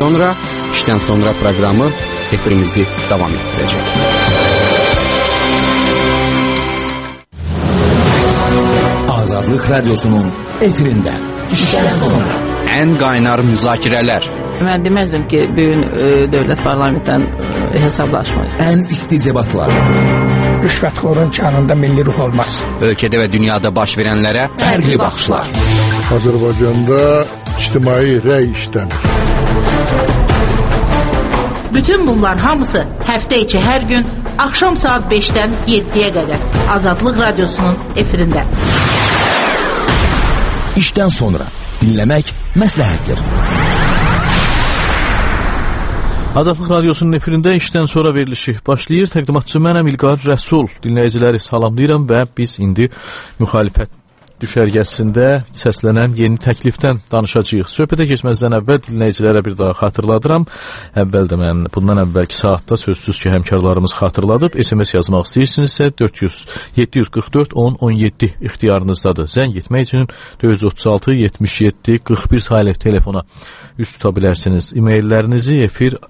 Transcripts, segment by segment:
sonra işten sonra proqramı efirimizi davam etdirəcək. Azadlıq Radyosu'nun efirində işten sonra Ən qaynar müzakirələr. Mən deməzdim ki, bugün dövlət parlamentdən hesablaşmayır. Ən isti debatlar. Rüşvətxorun kanında milli ruh olmaz. Ölkədə və dünyada baş verənlərə Fərqli baxışlar. Azərbaycanda ictimai rəy işlənir. Bütün bunlar hamısı həftə içi hər gün axşam saat 5-dən 7-yə qədər Azadlıq Radyosu'nun efirində. İşten sonra dinləmək məsləhətdir. Azadlıq Radyosu'nun efirində işdən sonra verilişi başlayır. Təqdimatçı mənəm İlqar Rəsul. Dinləyiciləri salamlayıram və biz indi müxalifət düşərgəsində səslənən yeni təklifdən danışacağıq. Söhbətə keçməzdən əvvəl dinləyicilərə bir daha xatırladıram. Əvvəl də mən bundan əvvəlki saatda sözsüz ki, həmkarlarımız xatırladıb. SMS yazmaq istəyirsinizsə 744-10-17 ixtiyarınızdadır. Zəng etmək üçün 436-77-41 saylı telefona üst tuta bilərsiniz. E-maillərinizi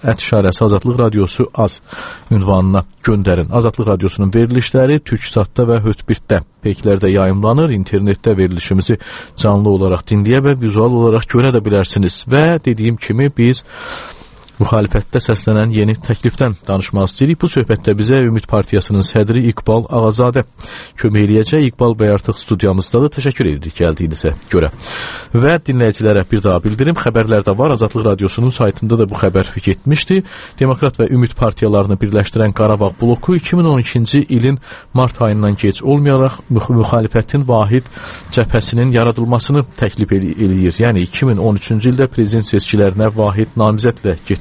efir@azadlıqradiosu.az ünvanına göndərin. Azadlıq Radiosu'nun verilişləri Türksatda və Hötbirtdə peyklərdə yayımlanır. İnternetdə verilişimizi canlı olaraq dinləyə və vizual olaraq görə də bilərsiniz. Və dediyim kimi biz müxalifətdə səslənən yeni təklifdən danışmaq istəyirik. Bu söhbətdə bizə Ümid Partiyasının sədri İqbal Ağazadə kömək eləyəcək. İqbal bəy artıq studiyamızdadır. Təşəkkür edirik gəldiyinizə görə. Və dinləyicilərə bir daha bildirim. Xəbərlər də var. Azadlıq Radiosu'nun saytında da bu xəbər getmişdi. Demokrat və Ümid partiyalarını birləşdirən Qarabağ bloku 2012-ci ilin mart ayından geç olmayaraq müxalifətin vahid cəbhəsinin yaradılmasını təklif eləyir. Yəni 2013-cü ildə prezident seçkilərinə vahid namizədlə getmək.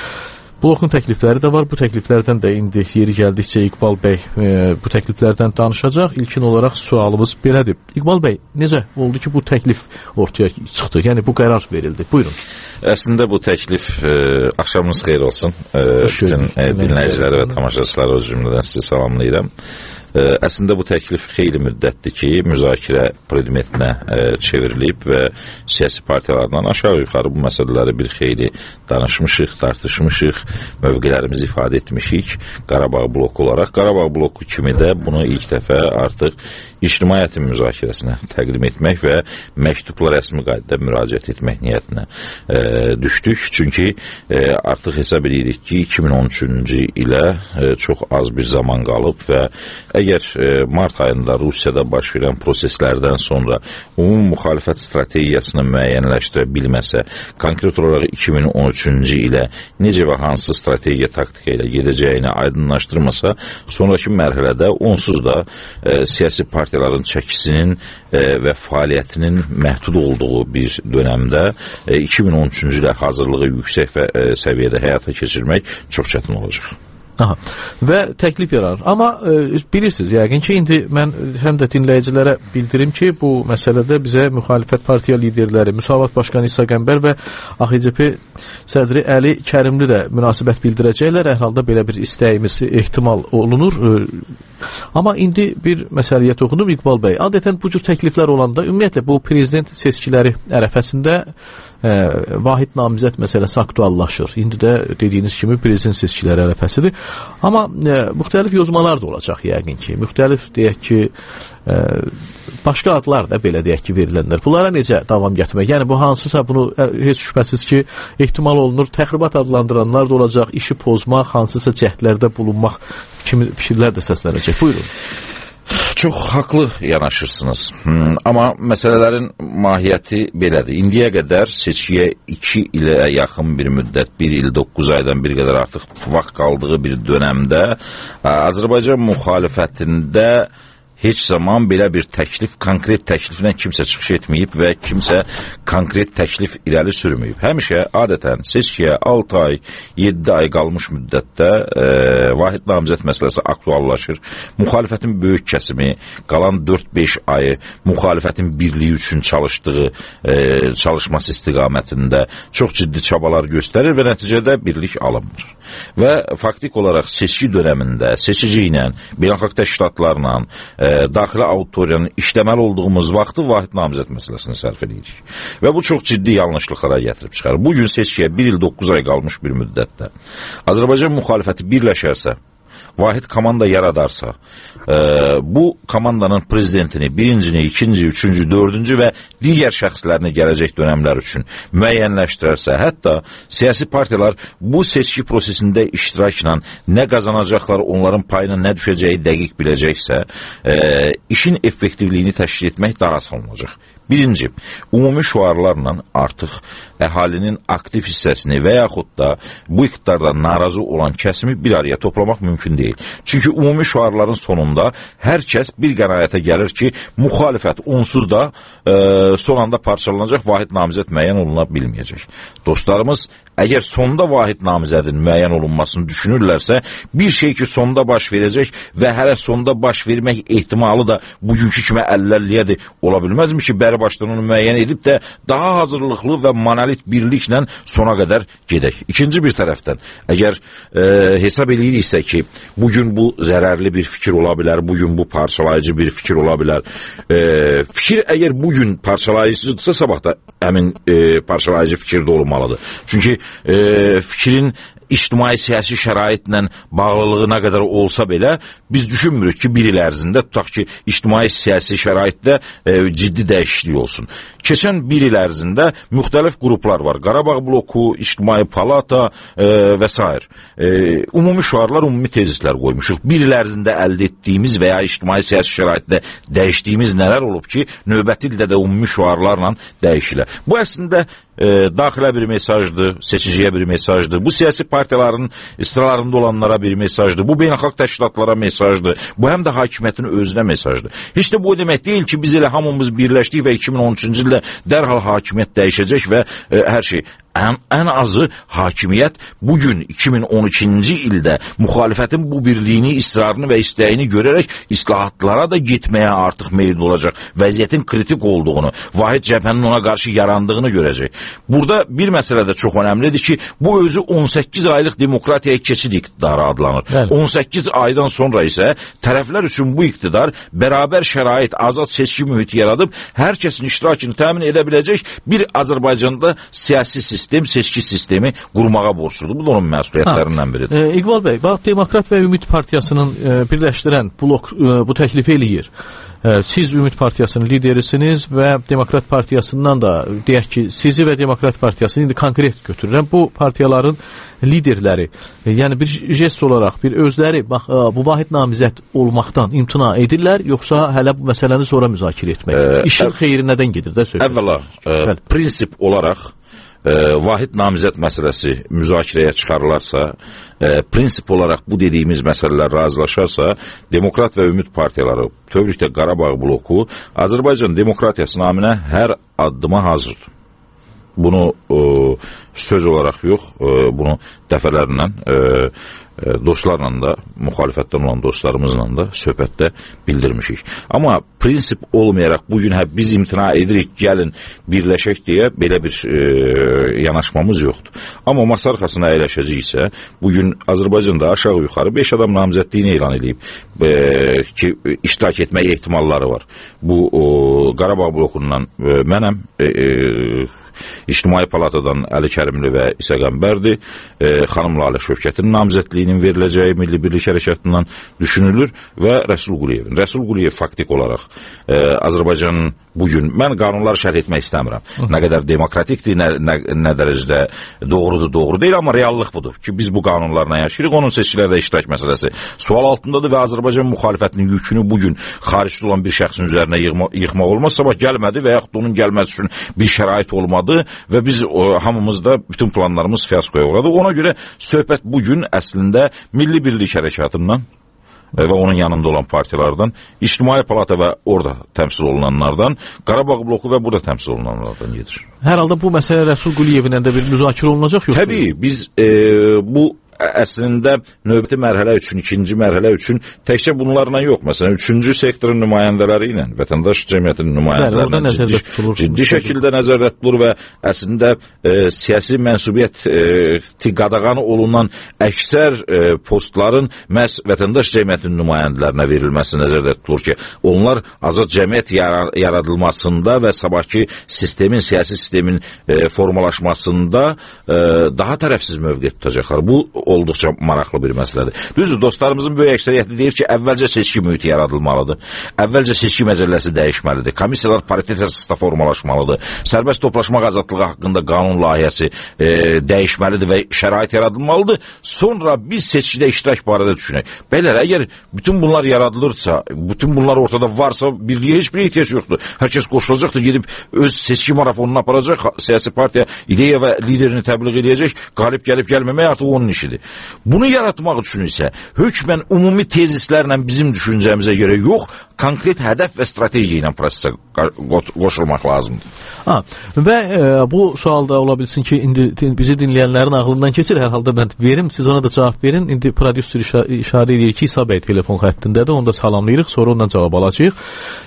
Blokun təklifləri də var. Bu təkliflərdən də indi yeri gəldikcə İqbal bəy bu təkliflərdən danışacaq. İlkin olaraq sualımız belədir. İqbal bəy, necə oldu ki, bu təklif ortaya çıxdı? Yəni bu qərar verildi. Buyurun. Əslində bu təklif axşamınız xeyir olsun. Bütün dinləyiciləri və tamaşaçıları o cümlədən sizi salamlayıram. Əslində bu təklif xeyli müddətdir ki, müzakirə predmetinə çevrilib və siyasi partiyalardan aşağı yuxarı bu məsələləri bir xeyli danışmışıq, tartışmışıq, mövqelərimizi ifadə etmişik Qarabağ bloku olaraq. Qarabağ bloku kimi də bunu ilk dəfə artıq ictimaiyyətin müzakirəsinə təqdim etmək və məktubla rəsmi qaydada müraciət etmək niyyətinə düşdük. Çünki artıq hesab edirik ki, 2013-cü ilə çox az bir zaman qalıb və əgər mart ayında Rusiyada baş verən proseslərdən sonra ümumi müxalifət strategiyasını müəyyənləşdirə bilməsə, konkret olaraq 2013-cü ilə necə və hansı strategiya taktika ilə gedəcəyini aydınlaşdırmasa, sonraki mərhələdə onsuz da siyasi partiyaların çəkisinin və fəaliyyətinin məhdud olduğu bir dönəmdə 2013-cü ilə hazırlığı yüksək səviyyədə həyata keçirmək çox çətin olacaq. Aha. Və təklif yarar. Amma bilirsiniz, yəqin ki, indi mən həm də dinləyicilərə bildirim ki, bu məsələdə bizə müxalifət partiya liderləri, Müsavat Başqanı İsa Qəmbər və AXCP sədri Əli Kərimli də münasibət bildirəcəklər. Hər halda belə bir istəyimiz ehtimal olunur. Amma indi bir məsələyə toxunum İqbal bəy. Adətən bu cür təkliflər olanda, ümumiyyətlə bu prezident seçkiləri ərəfəsində vahid namizəd məsələsi aktuallaşır. İndi də dediyiniz kimi prezident seçkiləri ərəfəsidir. Amma müxtəlif yozmalar da olacaq yəqin ki. Müxtəlif deyək ki, başqa adlar da belə deyək ki verilənlər. Bunlara necə davam gətirmək? Yəni bu hansısa bunu heç şübhəsiz ki ehtimal olunur. Təxribat adlandıranlar da olacaq. İşi pozmaq, hansısa cəhdlərdə bulunmaq kimi fikirlər də səslənəcək. Buyurun. Çox haqlı yanaşırsınız. Amma məsələlərin mahiyyəti belədir. İndiyə qədər seçkiyə 2 ilə yaxın bir müddət, 1 il 9 aydan bir qədər artıq vaxt qaldığı bir dönəmdə Azərbaycan müxalifətində heç zaman belə bir təklif, konkret təkliflə kimsə çıxış etməyib və kimsə konkret təklif irəli sürməyib. Həmişə adətən seçkiyə 6 ay, 7 ay qalmış müddətdə vahid namizəd məsələsi aktuallaşır. Müxalifətin böyük kəsimi qalan 4-5 ayı müxalifətin birliyi üçün çalışdığı çalışması istiqamətində çox ciddi çabalar göstərir və nəticədə birlik alınmır. Və faktik olaraq seçki dönəmində seçici ilə, beynəlxalq təşkilatlarla, daxili auditoriyanın işləməli olduğumuz vaxtı vahid namizəd məsələsini sərf edirik. Və bu çox ciddi yanlışlıqlara gətirib çıxarır. Bugün seçkiyə 1 il 9 ay qalmış bir müddətdə Azərbaycan müxalifəti birləşərsə, vahid komanda yaradarsa, bu komandanın prezidentini, birincini, ikinci, üçüncü, dördüncü və digər şəxslərini gələcək dönəmlər üçün müəyyənləşdirərsə, hətta siyasi partiyalar bu seçki prosesində iştirakla nə qazanacaqlar, onların payına nə düşəcəyi dəqiq biləcəksə, işin effektivliyini təşkil etmək daha asan olacaq. Birinci, ümumi şüarlarla artıq əhalinin aktiv hissəsini və yaxud da bu iqtidardan narazı olan kəsimi bir araya toplamaq mümkün deyil. Çünki ümumi şüarların sonunda hər kəs bir qənaətə gəlir ki, müxalifət onsuz da son anda parçalanacaq, vahid namizəd müəyyən oluna bilməyəcək. Dostlarımız, əgər sonda vahid namizədin müəyyən olunmasını düşünürlərsə, bir şey ki sonda baş verəcək və hələ sonda baş vermək ehtimalı da bugünkü kimi 50-50-yədir ola bilməzmi ki, başdan onu müəyyən edib də daha hazırlıqlı və monolit birliklə sona qədər gedək. İkinci bir tərəfdən, əgər hesab ediriksə ki, bugün bu zərərli bir fikir ola bilər, bugün bu parçalayıcı bir fikir ola bilər. Fikir əgər bugün parçalayıcıdırsa, sabah da həmin parçalayıcı fikir də olmalıdır. Çünki fikrin ictimai-siyasi şəraitlə bağlılığı nə qədər olsa belə, biz düşünmürük ki, bir il ərzində, tutaq ki, ictimai-siyasi şəraitdə ciddi dəyişiklik olsun. Keçən bir il ərzində müxtəlif qruplar var. Qarabağ bloku, İctimai Palata və s. Ümumi şüarlar, ümumi tezislər qoymuşuq. Bir il ərzində əldə etdiyimiz və ya ictimai-siyasi şəraitdə dəyişdiyimiz nələr olub ki, növbəti ildə də ümumi şüarlarla dəyişilə. Bu əslində daxilə bir mesajdır, seçiciyə bir mesajdır. Bu siyasi partiyaların sıralarında olanlara bir mesajdır. Bu beynəlxalq təşkilatlara mesajdır. Bu həm də hakimiyyətin özünə mesajdır. Heç də bu demək deyil ki, biz elə hamımız birləşdik və 2013-cü ildə dərhal hakimiyyət dəyişəcək və hər şey. Ən azı hakimiyyət bugün 2012-ci ildə müxalifətin bu birliyini, israrını və istəyini görərək islahatlara da getməyə artıq meyil olacaq. Vəziyyətin kritik olduğunu, vahid cəbhənin ona qarşı yarandığını görəcək. Burada bir məsələ də çox önəmlidir ki, bu özü 18 aylıq demokratiyaya keçid iqtidarı adlanır. Bəli. 18 aydan sonra isə tərəflər üçün bu iqtidar bərabər şərait, azad seçki mühiti yaradıb, hər kəsin iştirakını təmin edə biləcək bir Azərbaycanda siyasi seçki sistemi qurmağa borçludur. Bu da onun məsuliyyətlərindən biridir. İqbal bəy, bax, Demokrat və Ümid Partiyasının birləşdirən blok bu təklifi eləyir. Siz Ümid Partiyasının liderisiniz və Demokrat Partiyasından da, deyək ki, sizi və Demokrat Partiyasını indi konkret götürürəm. Bu partiyaların liderləri, yəni bir jest olaraq, bir özləri bu vahid namizəd olmaqdan imtina edirlər, yoxsa hələ bu məsələni sonra müzakirə etmək? İşin xeyri nədən gedir də söhbət? Əvvəla, prinsip olaraq vahid namizəd məsələsi müzakirəyə çıxarılarsa, prinsip olaraq bu dediyimiz məsələlər razılaşarsa, Demokrat və Ümid partiyaları, bütövlükdə Qarabağ bloku, Azərbaycan demokratiyası naminə hər addıma hazırdır. Bunu söz olaraq yox, bunu dəfələrlə dostlarla da, müxalifətdən olan dostlarımızla da söhbətdə bildirmişik. Amma prinsip olmayaraq bugün biz imtina edirik, gəlin birləşək deyə belə bir yanaşmamız yoxdur. Amma masa arxasına əyləşəcəksə, bugün Azərbaycanda aşağı-yuxarı 5 adam namizədliyini elan edib ki, iştirak etmək ehtimalları var. Bu Qarabağ blokundan mənəm, İctimai Palatadan Əli Kərimli və İsa Qəmbərdir, xanım Lalə Şövkətin namizədliyinin veriləcəyi Milli Birlik Hərəkatından düşünülür və Rəsul Quliyevin. Rəsul Quliyev faktik olaraq Azərbaycanın bugün, mən qanunları şərh etmək istəmirəm. Nə qədər demokratikdir, nə dərəcədə doğrudur, doğru deyil, amma reallıq budur ki, biz bu qanunlarla yaşayırıq, onun seçkilərdə iştirak məsələsi sual altındadır və Azərbaycan müxalifətinin yükünü bugün xaricdə olan bir şəxsin üzərinə yıxmaq olmaz, sabah gəlmədi və yaxud onun gəlməsi üçün bir şərait olmadı və biz hamımız da bütün planlarımız fiyaskoya uğradı. Ona görə söhbət bugün əslində Milli Birlik Hərəkatından və onun yanında olan partiyalardan, İctimai Palata və orada təmsil olunanlardan, Qarabağ bloku və burada təmsil olunanlardan gedir. Hər halda bu məsələ Rəsul Quliyevlə də bir müzakirə olunacaq yoxsa? Təbii, biz bu əslində növbəti mərhələ üçün, ikinci mərhələ üçün təkcə bunlarla yox, məsələn, üçüncü sektorun nümayəndələri ilə, vətəndaş cəmiyyətinin nümayəndələri ciddi şəkildə nəzərdə tutulur və əslində siyasi mənsubiyyəti qadağan olunan əksər postların məhz vətəndaş cəmiyyətinin nümayəndələrinə verilməsi nəzərdə tutulur ki, onlar azad cəmiyyət yaradılmasında və sabahki sistemin, siyasi sistemin formalaşmasında daha tərəfsiz mövqe tutacaqlar. Bu olduqca maraqlı bir məsələdir. Düzdür, dostlarımızın böyük əksəriyyəti deyir ki, əvvəlcə seçki mühiti yaradılmalıdır. Əvvəlcə seçki məcəlləsi dəyişməlidir. Komissiyalar paritet əsasında formalaşmalıdır. Sərbəst toplaşmaq azadlığı haqqında qanun layihəsi dəyişməlidir və şərait yaradılmalıdır. Sonra biz seçkidə iştirak barədə düşünək. Bəylər, əgər bütün bunlar yaradılırsa, bütün bunlar ortada varsa, birliyə heç bir ehtiyac yoxdur. Hər kəs qoşulacaqdır, gedib öz seçki marafonunu aparacaq, siyasi partiya ideya və liderini təbliğ edəcək, qalib gəlib gəlməmək artıq onun işidir. Bunu yaratmaq üçün isə hökmən ümumi tezislərlə bizim düşüncəmizə görə yox, konkret hədəf və strategiya ilə prosesə qoşulmaq lazımdır. Və bu sualda ola bilsin ki, indi bizi dinləyənlərin ağlından keçir, hər halda mən verim, siz ona da cavab verin. İndi prodüser işarə edir ki, İsa bəy telefon xəttindədir, onu da salamlayırıq, sonra ondan cavab alacağıq.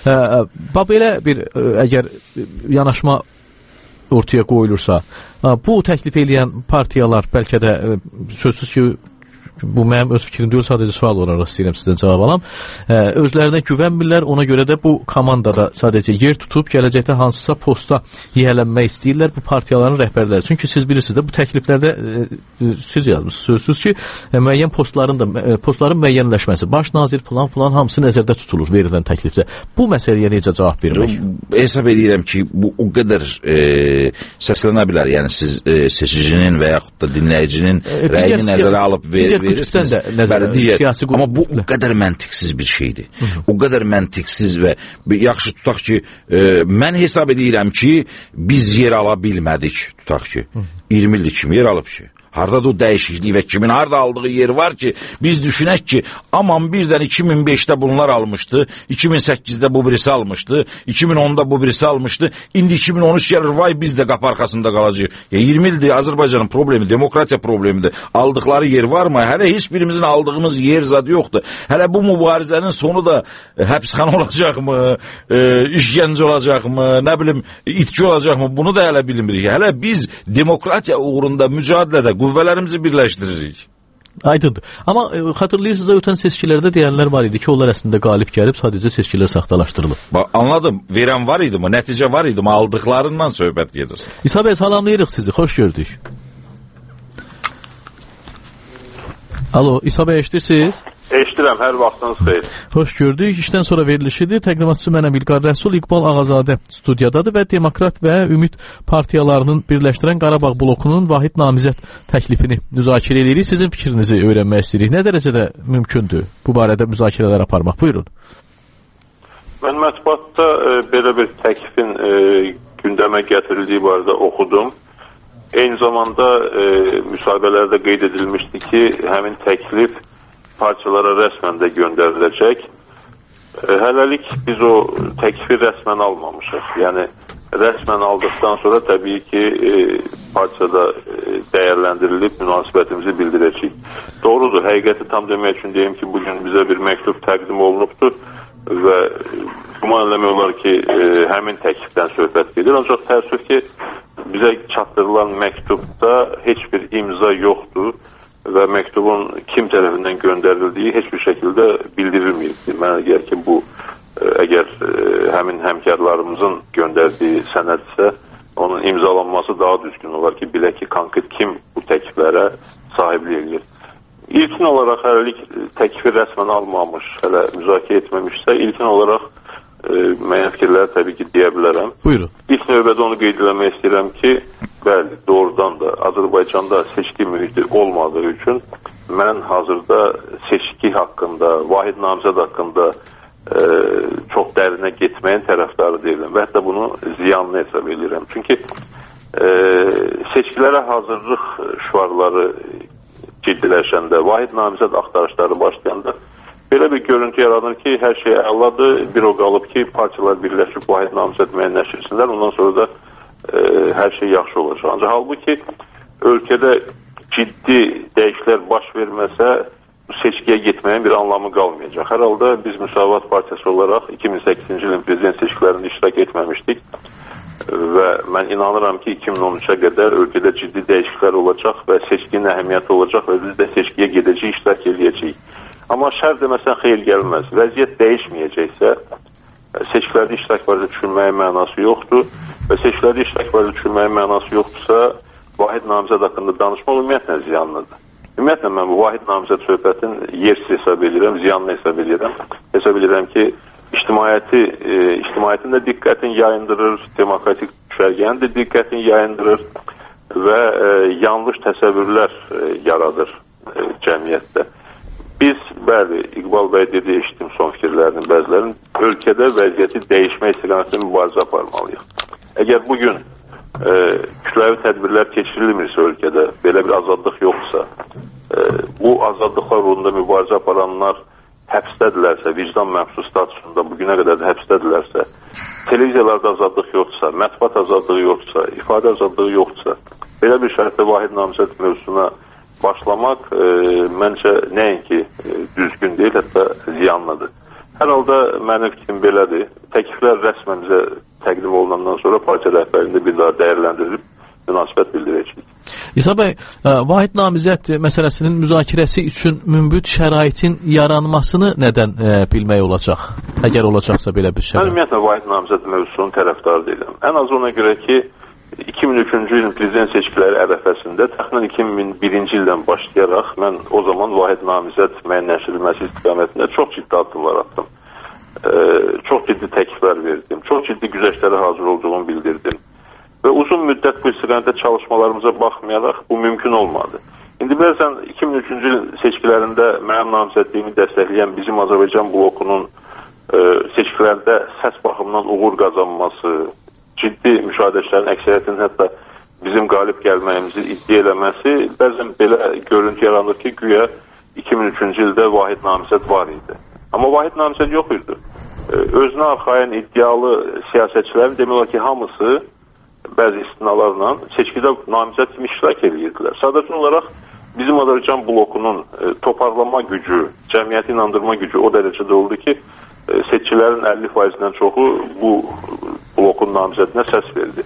Belə bir, əgər yanaşma ortaya qoyulursa, bu təklif edən partiyalar bəlkə də sözsüz ki, bu mənim öz fikrim deyil, sadəcə sual olaraq istəyirəm sizdən cavab alam. Özlərinə güvənmirlər, ona görə də bu komandada sadəcə yer tutub, gələcəkdə hansısa posta yiyələnmək istəyirlər bu partiyaların rəhbərləri. Çünki siz bilirsiniz də, bu təkliflərdə siz yazmışsınız, sözsüz ki, müəyyən postların müəyyənləşməsi, baş nazir falan hamısı nəzərdə tutulur verilən təklifdə. Bu məsələyə necə cavab vermək? Hesab edirəm ki, bu o qədər səslənə bilər. Yəni siz seçicinin və yaxud da dinləyicinin rəyini nəzərə alıb verirsiniz. Amma bu o qədər məntiqsiz bir şeydir. O qədər məntiqsiz və yaxşı tutaq ki, mən hesab edirəm ki, biz yer ala bilmədik, tutaq ki, 20 illik kimi yer alıb ki. Hardadır o dəyişiklik və kimin harda aldığı yer var ki, biz düşünək ki, aman birdən 2005-də bunlar almışdı, 2008-də bu birisi almışdı, 2010-da bu birisi almışdı, indi 2013 gəlir, vay biz də qapı arxasında qalacaq. 20 ildir Azərbaycanın problemi, demokratiya problemidir. Aldıqları yer var mı? Hələ heç birimizin aldığımız yer zadı yoxdur. Hələ bu mübarizənin sonu da həbsxana olacaqmı, işgəncə olacaqmı, nə bilim, itki olacaqmı, bunu da hələ bilmirik. Hələ biz demokratiya uğrunda mücadilədə qüvvələrimizi birləşdiririk. Aydındır. Amma xatırlayırsınız, ötən seçkilərdə deyənlər var idi ki, onlar əslində qalib gəlib, sadəcə seçkilər saxtalaşdırılıb. Anladım. Verən var idi mi? Nəticə var idi mi? Aldıqlarından söhbət gedir. İsa bəy, salamlayırıq sizi. Xoş gördük. Alo, İsa bəy, eşidirsiniz? Eşidirəm, hər vaxtınız xeyir. Xoş gördük. İşdən sonra verilişidir. Təqdimatçı mənəm İlqar Rəsul, İqbal Ağazadə studiyadadır və Demokrat və Ümid partiyalarının birləşdirən Qarabağ blokunun vahid namizəd təklifini müzakirə edirik. Sizin fikrinizi öyrənmək istəyirik. Nə dərəcədə mümkündür bu barədə müzakirələr aparmaq? Buyurun. Mən mətbuatda belə bir təklifin gündəmə gətirildiyi barədə oxudum. Eyni zamanda müsahibələrdə qeyd edilmişdi ki, həmin təklif partiyalara rəsmən də göndəriləcək. Hələlik biz o təklifi rəsmən almamışıq. Yəni, rəsmən aldıqdan sonra təbii ki, partiyada dəyərləndirilib münasibətimizi bildirəcək. Doğrudur, həqiqəti tam demək üçün deyim ki, bugün bizə bir məktub təqdim olunubdur və güman eləmək olar ki, həmin təklifdən söhbət gedir. Ancaq təəssüf ki, bizə çatdırılan məktubda heç bir imza yoxdur və məktubun kim tərəfindən göndərildiyi heç bir şəkildə bildirilməyibdir. Mənə gəlir ki, bu əgər həmin həmkarlarımızın göndərdiyi sənədsə, onun imzalanması daha düzgün olar ki, bilək ki, konkret kim bu təkliflərə sahiblik edir. İlkin olaraq hələlik təklifi rəsmən almamış, hələ müzakirə etməmişsə, ilkin olaraq müəyyən fikirləri təbii ki, deyə bilərəm. Buyurun. İlk növbədə onu qeyd eləmək istəyirəm ki, bəli, doğrudan da Azərbaycanda seçki mühiti olmadığı üçün mən hazırda seçki haqqında, vahid namizəd haqqında çox dərinə getməyin tərəfdarı deyiləm və hətta bunu ziyanlı hesab edirəm. Çünki seçkilərə hazırlıq şüarları ciddiləşəndə, vahid namizəd axtarışları başlayanda belə bir görüntü yaradır ki, hər şey əladır, bir o qalıb ki, partiyalar birləşib vahid namizəd müəyyənləşdirsinlər, ondan sonra da hər şey yaxşı olacaq. Ancaq halbuki ölkədə ciddi dəyişikliklər baş verməsə seçkiyə getməyin bir anlamı qalmayacaq. Hər halda biz Müsavat Partiyası olaraq 2008-ci ilin prezident seçkilərində iştirak etməmişdik və mən inanıram ki 2013-ə qədər ölkədə ciddi dəyişikliklər olacaq və seçkinin əhəmiyyəti olacaq və biz də seçkiyə gedəcəyik, iştirak edəcəyik. Amma şər deməsən xeyir gəlməz. Vəziyyət dəyişməyəcəksə seçkilərdə iştirak barədə düşünməyin mənası yoxdur və seçkilərdə iştirak barədə düşünməyin mənası yoxdursa vahid namizəd haqqında danışmaq ümumiyyətlə ziyanlıdır. Ümumiyyətlə mən bu vahid namizəd söhbətin yersiz hesab edirəm, ziyanlı hesab edirəm. Hesab edirəm ki ictimaiyyətin də diqqətini yayındırır, demokratik düşərgənin də diqqətini yayındırır və yanlış təsəvvürlər yaradır cəmiyyətdə. Biz, bəli, İqbal bəy dedi, eşitdim son fikirlərinin bəzilərinin, ölkədə vəziyyəti dəyişmək istiqamətində mübarizə aparmalıyıq. Əgər bugün kütləvi tədbirlər keçirilmirsə ölkədə, belə bir azadlıq yoxsa, bu azadlıqlar uğrunda mübarizə aparanlar həbsdədirlərsə, vicdan məxsus statusunda bugünə qədər də həbsdədirlərsə, televiziyalarda azadlıq yoxdursa, mətbuat azadlığı yoxdursa, ifadə azadlığı yoxdursa, belə bir şərtdə vahid namizəd mövzusuna başlamaq məncə nəinki düzgün deyil, hətta ziyanlıdır. Hər halda mənim fikrim belədir. Təkliflər rəsmən bizə təqdim olunandan sonra partiya rəhbərliyində bir daha dəyərləndirilib münasibət bildirəcəyik. İsa bəy, vahid namizəd məsələsinin müzakirəsi üçün münbit şəraitin yaranmasını nədən bilmək olacaq? Əgər olacaqsa belə bir şərait. Mən ümumiyyətlə vahid namizəd mövzusunun tərəfdarı deyiləm. Ən az ona görə ki 2003-cü ilin prezident seçkiləri ərəfəsində təxminən 2001-ci ildən başlayaraq mən o zaman vahid namizəd müəyyənləşdirilməsi istiqamətində çox ciddi addımlar atdım. Çox ciddi təkliflər verdim. Çox ciddi güzəştlərə hazır olduğumu bildirdim. Və uzun müddət bu istiqamətdə çalışmalarımıza baxmayaraq bu mümkün olmadı. İndi bəzən 2003-cü il seçkilərində mənim namizədliyimi dəstəkləyən bizim Azərbaycan blokunun seçkilərdə səs baxımından uğur qazanması, ciddi müşahidəçilərin əksəriyyətinin hətta bizim qalib gəlməyimizi iddia eləməsi bəzən belə görüntü yaranır ki, güya 2003-cü ildə vahid namizəd var idi. Amma vahid namizəd yox idi. Özünə arxayın iddialı siyasətçilərin demək olar ki, hamısı bəzi istinalarla seçkidə namizəd kimi iştirak edirdilər. Sadəcə olaraq bizim Azərbaycan blokunun toparlama gücü, cəmiyyəti inandırma gücü o dərəcədə oldu ki, seçkilərin 50%-dən çoxu bu blokun namizədinə səs verdi.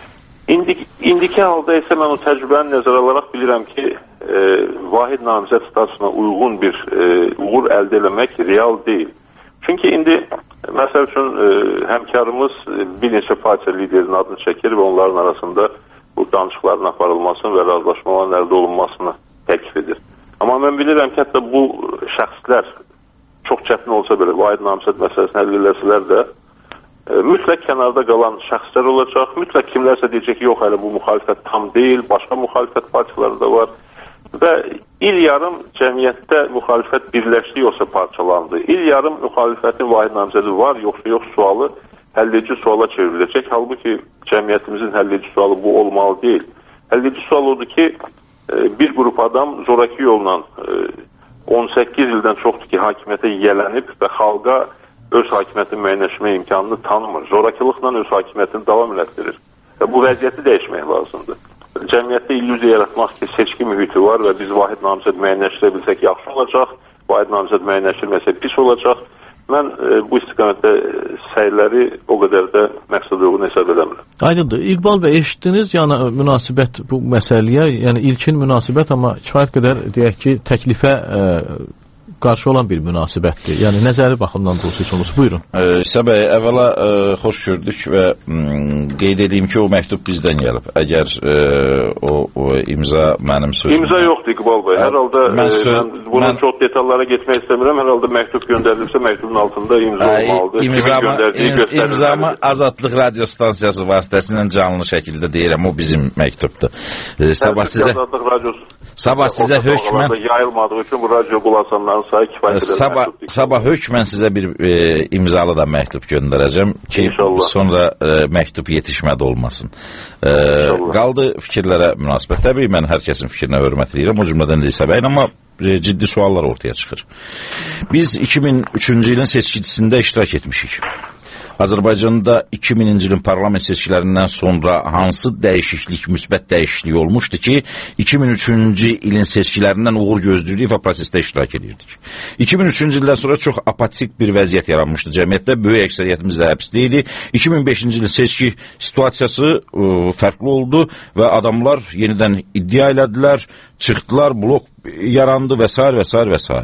İndiki halda isə mən o təcrübəni nəzərə alaraq bilirəm ki, vahid namizəd statusuna uyğun bir uğur əldə eləmək real deyil. Çünki indi məsəl üçün həmkarımız bir neçə partiya liderinin adını çəkir və onların arasında bu danışıqların aparılmasını və razılaşmaların əldə olunmasını təklif edir. Amma mən bilirəm ki, hətta bu şəxslər çox çətin olsa belə vahid namizəd məsələsini həll eləsələr də mütləq kənarda qalan şəxslər olacaq. Mütləq kimlərsə deyəcək ki, yox, hələ bu müxalifət tam deyil, başqa müxalifət partiyaları da var. Və il yarım cəmiyyətdə müxalifət birləşdi, yoxsa parçalandı. İl yarım müxalifətin vahid namizədi var, yoxsa yox sualı həlledici suala çevriləcək. Halbuki cəmiyyətimizin həlledici sualı bu olmalı deyil. Həlledici sual odur ki, bir qrup adam zoraki yolla 18 ildən çoxdur ki, hakimiyyətə yiyələnib və xalqa öz hakimiyyətini müəyyənləşmə imkanını tanımır. Zorakılıqla öz hakimiyyətini davam elətdirir. Və bu vəziyyəti dəyişmək lazımdır. Cəmiyyətdə illüziya yaratmaq ki, seçki mühiti var və biz vahid namizəd müəyyənləşdirə bilsək yaxşı olacaq, vahid namizəd müəyyənləşdirməsək pis olacaq. Mən bu istiqamətdə səyləri o qədər də məqsəduyğun hesab edəmirəm. Aydındır. İqbal bəy, eşitdiniz, yəni münasibət bu məsələyə, yəni ilkin münasibət, amma kifayət qədər deyək ki, təklifə qarşı olan bir münasibətdir. Yəni nəzəri baxımdan da olsun. Buyurun. İsa bəy, əvvəla xoş gördük və qeyd edeyim ki, o məktub bizdən gəlib. Əgər o imza mənim sözüm. İmza yoxdur İqbal bəy. Hər halda bunun çox detallara getmək istəmirəm. Hər halda məktub göndərilirsə məktubun altında imza olmalıdır. İmzamı Azadlıq Radio stansiyası vasitəsilə canlı şəkildə deyirəm. O bizim məktubdur. Sabah sizə hökmən yayılmadığı üçün bu radio qulasanların sayı kifayət qədər sabah hökmən sizə bir imzalı da məktub göndərəcəm ki, sonra məktub yetişmədə olmasın. Qaldı fikirlərə münasibət. Təbii mən hər kəsin fikrinə hörmət edirəm, o cümlədən də İsa bəyin, amma ciddi suallar ortaya çıxır. Biz 2003-cü ilin seçkicisində iştirak etmişik. Azərbaycanda 2000-ci ilin parlament seçkilərindən sonra hansı dəyişiklik, müsbət dəyişiklik olmuşdu ki, 2003-cü ilin seçkilərindən uğur gözləyirdik və prosesdə iştirak edirdik. 2003-cü ildən sonra çox apatik bir vəziyyət yaranmışdı cəmiyyətdə, böyük əksəriyyətimiz də həbsdə idi. 2005-ci ilin seçki situasiyası fərqli oldu və adamlar yenidən iddia elədilər, çıxdılar, blok yarandı və s. və s. və s.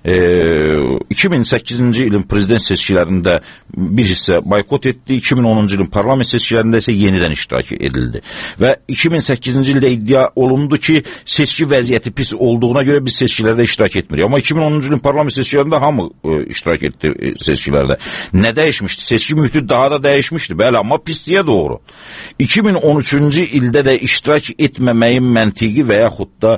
2008-ci ilin prezident seçkilərində bir hissə boykot etdi, 2010-cu ilin parlament seçkilərində isə yenidən iştirak edildi. Və 2008-ci ildə iddia olundu ki, seçki vəziyyəti pis olduğuna görə biz seçkilərdə iştirak etmirik. Amma 2010-cu ilin parlament seçkilərində hamı iştirak etdi seçkilərdə. Nə dəyişmişdi? Seçki mühiti daha da dəyişmişdi, bəli, amma pisliyə doğru. 2013-cü ildə də iştirak etməməyin məntiqi və yaxud da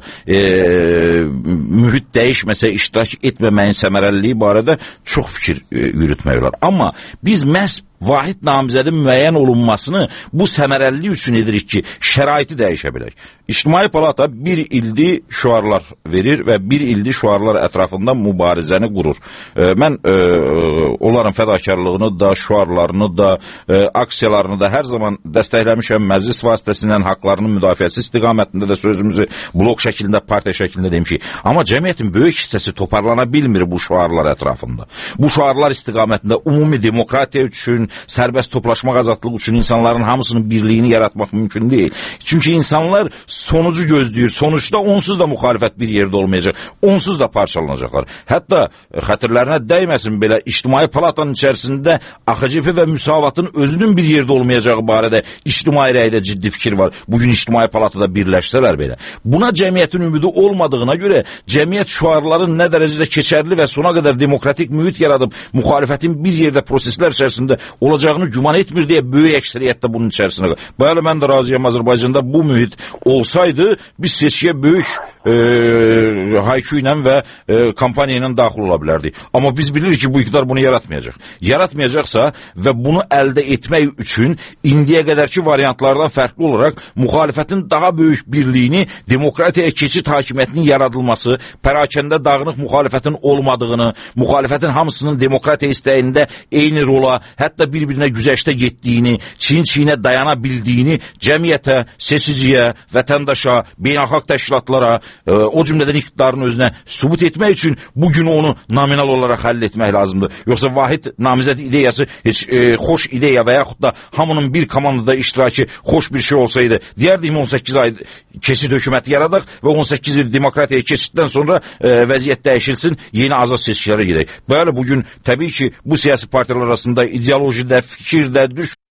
mühit dəyişməsə iştirak etməməyin səmərəliliyi barədə çox fikir yürütmək olar. Amma biz məhz vahid namizədin müəyyən olunmasını bu səmərəliliyi üçün edirik ki, şəraiti dəyişə bilək. İctimai Palata bir ildir şüarlar verir və bir ildir şüarlar ətrafında mübarizəni qurur. Mən onların fədakarlığını da, şüarlarını da, aksiyalarını da hər zaman dəstəkləmişəm. Məclis vasitəsindən haqlarının müdafiəsi istiqamətində də sözümüzü blok şəklində, partiya şəklində demişik. Amma cəmiyyətin böyük hissəsi toparlana bilmir bu şüarlar ətrafında. Bu şüarlar istiqamətində ümumi demokratiya üçün, sərbəst toplaşmaq azadlığı üçün insanların hamısının birliyini yaratmaq mümkün deyil. Çünki insanlar sonucu gözləyir. Sonuçda onsuz da müxalifət bir yerdə olmayacaq. Onsuz da parçalanacaqlar. Hətta xətirlərinə dəyməsin belə İctimai Palatanın içərisində AXCP və Müsavatın özünün bir yerdə olmayacağı barədə ictimai rəydə ciddi fikir var. Bugün İctimai Palatada birləşsələr belə. Buna cəmiyyətin ümidi olmadığına görə cəmiyyət şüarların nə dərəcədə keçərli və sona qədər demokratik mühit yaradıb müxalifətin bir yerdə proseslər içərisində olacağını güman etmir deyə böyük əksəriyyətdə bunun içərisinə. Bəli, mən də razıyam, Azərbaycanda bu mühit olsaydı biz seçkiyə böyük haykü ilə və kampaniya ilə daxil ola bilərdik. Amma biz bilirik ki, bu iqtidar bunu yaratmayacaq. Yaratmayacaqsa və bunu əldə etmək üçün indiyə qədərki variantlardan fərqli olaraq müxalifətin daha böyük birliyini, demokratiyaya keçid hakimiyyətinin yaradılması, pərakəndə dağınıq müxalifətin olmadığını, müxalifətin hamısının demokratiya istəyində eyni rola, hətta bir-birinə güzəştə getdiyini, çiyin-çiyinə dayana bildiyini cəmiyyətə, seçiciyə, vətəndaşa, beynəlxalq təşkilatlara, o cümlədən iqtidarın özünə sübut etmək üçün bugün onu nominal olaraq həll etmək lazımdır. Yoxsa vahid namizəd ideyası heç xoş ideya və yaxud da hamının bir komandada iştirakı xoş bir şey olsaydı, deyərdik 18 ay keçid hökuməti yaradaq və 18 il demokratiyaya keçiddən sonra vəziyyət dəyişilsin, yeni azad seçkilərə gedək. Bəli, bugün təbii ki, bu siyasi partiyalar arasında ideolojide, fikirdə,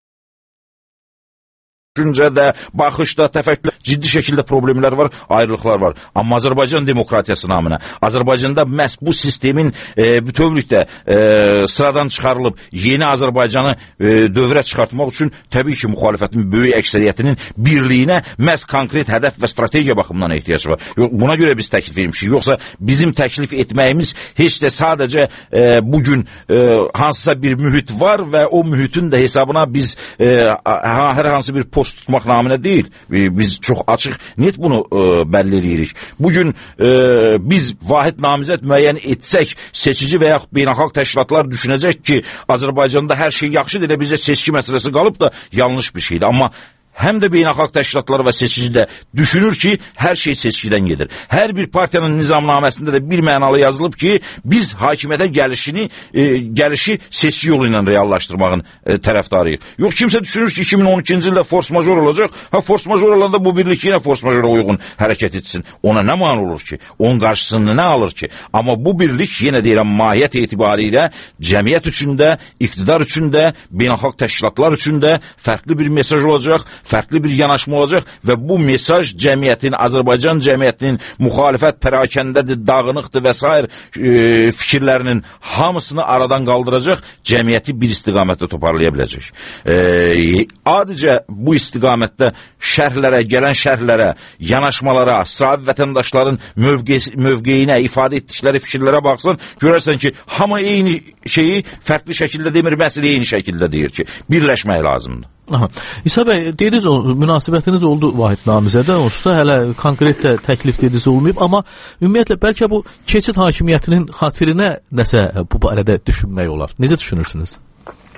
düşüncədə, baxışda, təfəkkürdə ciddi şəkildə problemlər var, ayrılıqlar var. Amma Azərbaycan demokratiyası naminə, Azərbaycanda məhz bu sistemin bütövlükdə sıradan çıxarılıb yeni Azərbaycanı dövrə çıxartmaq üçün təbii ki, müxalifətin böyük əksəriyyətinin birliyinə məhz konkret hədəf və strategiya baxımından ehtiyac var. Buna görə biz təklif etmişik. Yoxsa bizim təklif etməyimiz heç də sadəcə bugün hansısa bir mühit var və o mühitin də hesabına biz hər hansı bir post tutmaq naminə deyil. Biz çox açıq, net bunu bəlli edirik. Bugün biz vahid namizəd müəyyən etsək, seçici və yaxud beynəlxalq təşkilatlar düşünəcək ki, Azərbaycanda hər şey yaxşıdır, elə bizə seçki məsələsi qalıb da yanlış bir şeydir. Amma həm də beynəlxalq təşkilatları və seçici də düşünür ki, hər şey seçkidən gedir. Hər bir partiyanın nizamnaməsində də bir mənalı yazılıb ki, biz hakimiyyətə gəlişi seçki yolu ilə reallaşdırmağın tərəfdarıyıq. Yox, kimsə düşünür ki, 2012-ci ildə force major olacaq. Force major olanda bu birlik yenə force majora uyğun hərəkət etsin. Ona nə mani olur ki? Onun qarşısını nə alır ki? Amma bu birlik, yenə deyirəm, mahiyyət etibarilə cəmiyyət üçün də, iqtidar üçün də, beynəlxalq təşkilatlar üçün də fərqli bir mesaj olacaq, fərqli bir yanaşma olacaq və bu mesaj cəmiyyətin, Azərbaycan cəmiyyətinin müxalifət pərakəndədir, dağınıqdır və s. fikirlərinin hamısını aradan qaldıracaq, cəmiyyəti bir istiqamətdə toparlaya biləcək. Adicə bu istiqamətdə şərhlərə, gələn şərhlərə, yanaşmalara, sahibi vətəndaşların mövqeyinə, ifadə etdikləri fikirlərə baxsan, görərsən ki, hamı eyni şeyi fərqli şəkildə demir, məsələ eyni şəkildə deyir ki, birləşmək lazımdır. İsa bəy, dediniz, münasibətiniz oldu vahid namizədə, onsuz da hələ konkret də təklif dediniz olmayıb, amma ümumiyyətlə bəlkə bu keçid hakimiyyətinin xatirinə nəsə bu barədə düşünmək olar. Necə düşünürsünüz?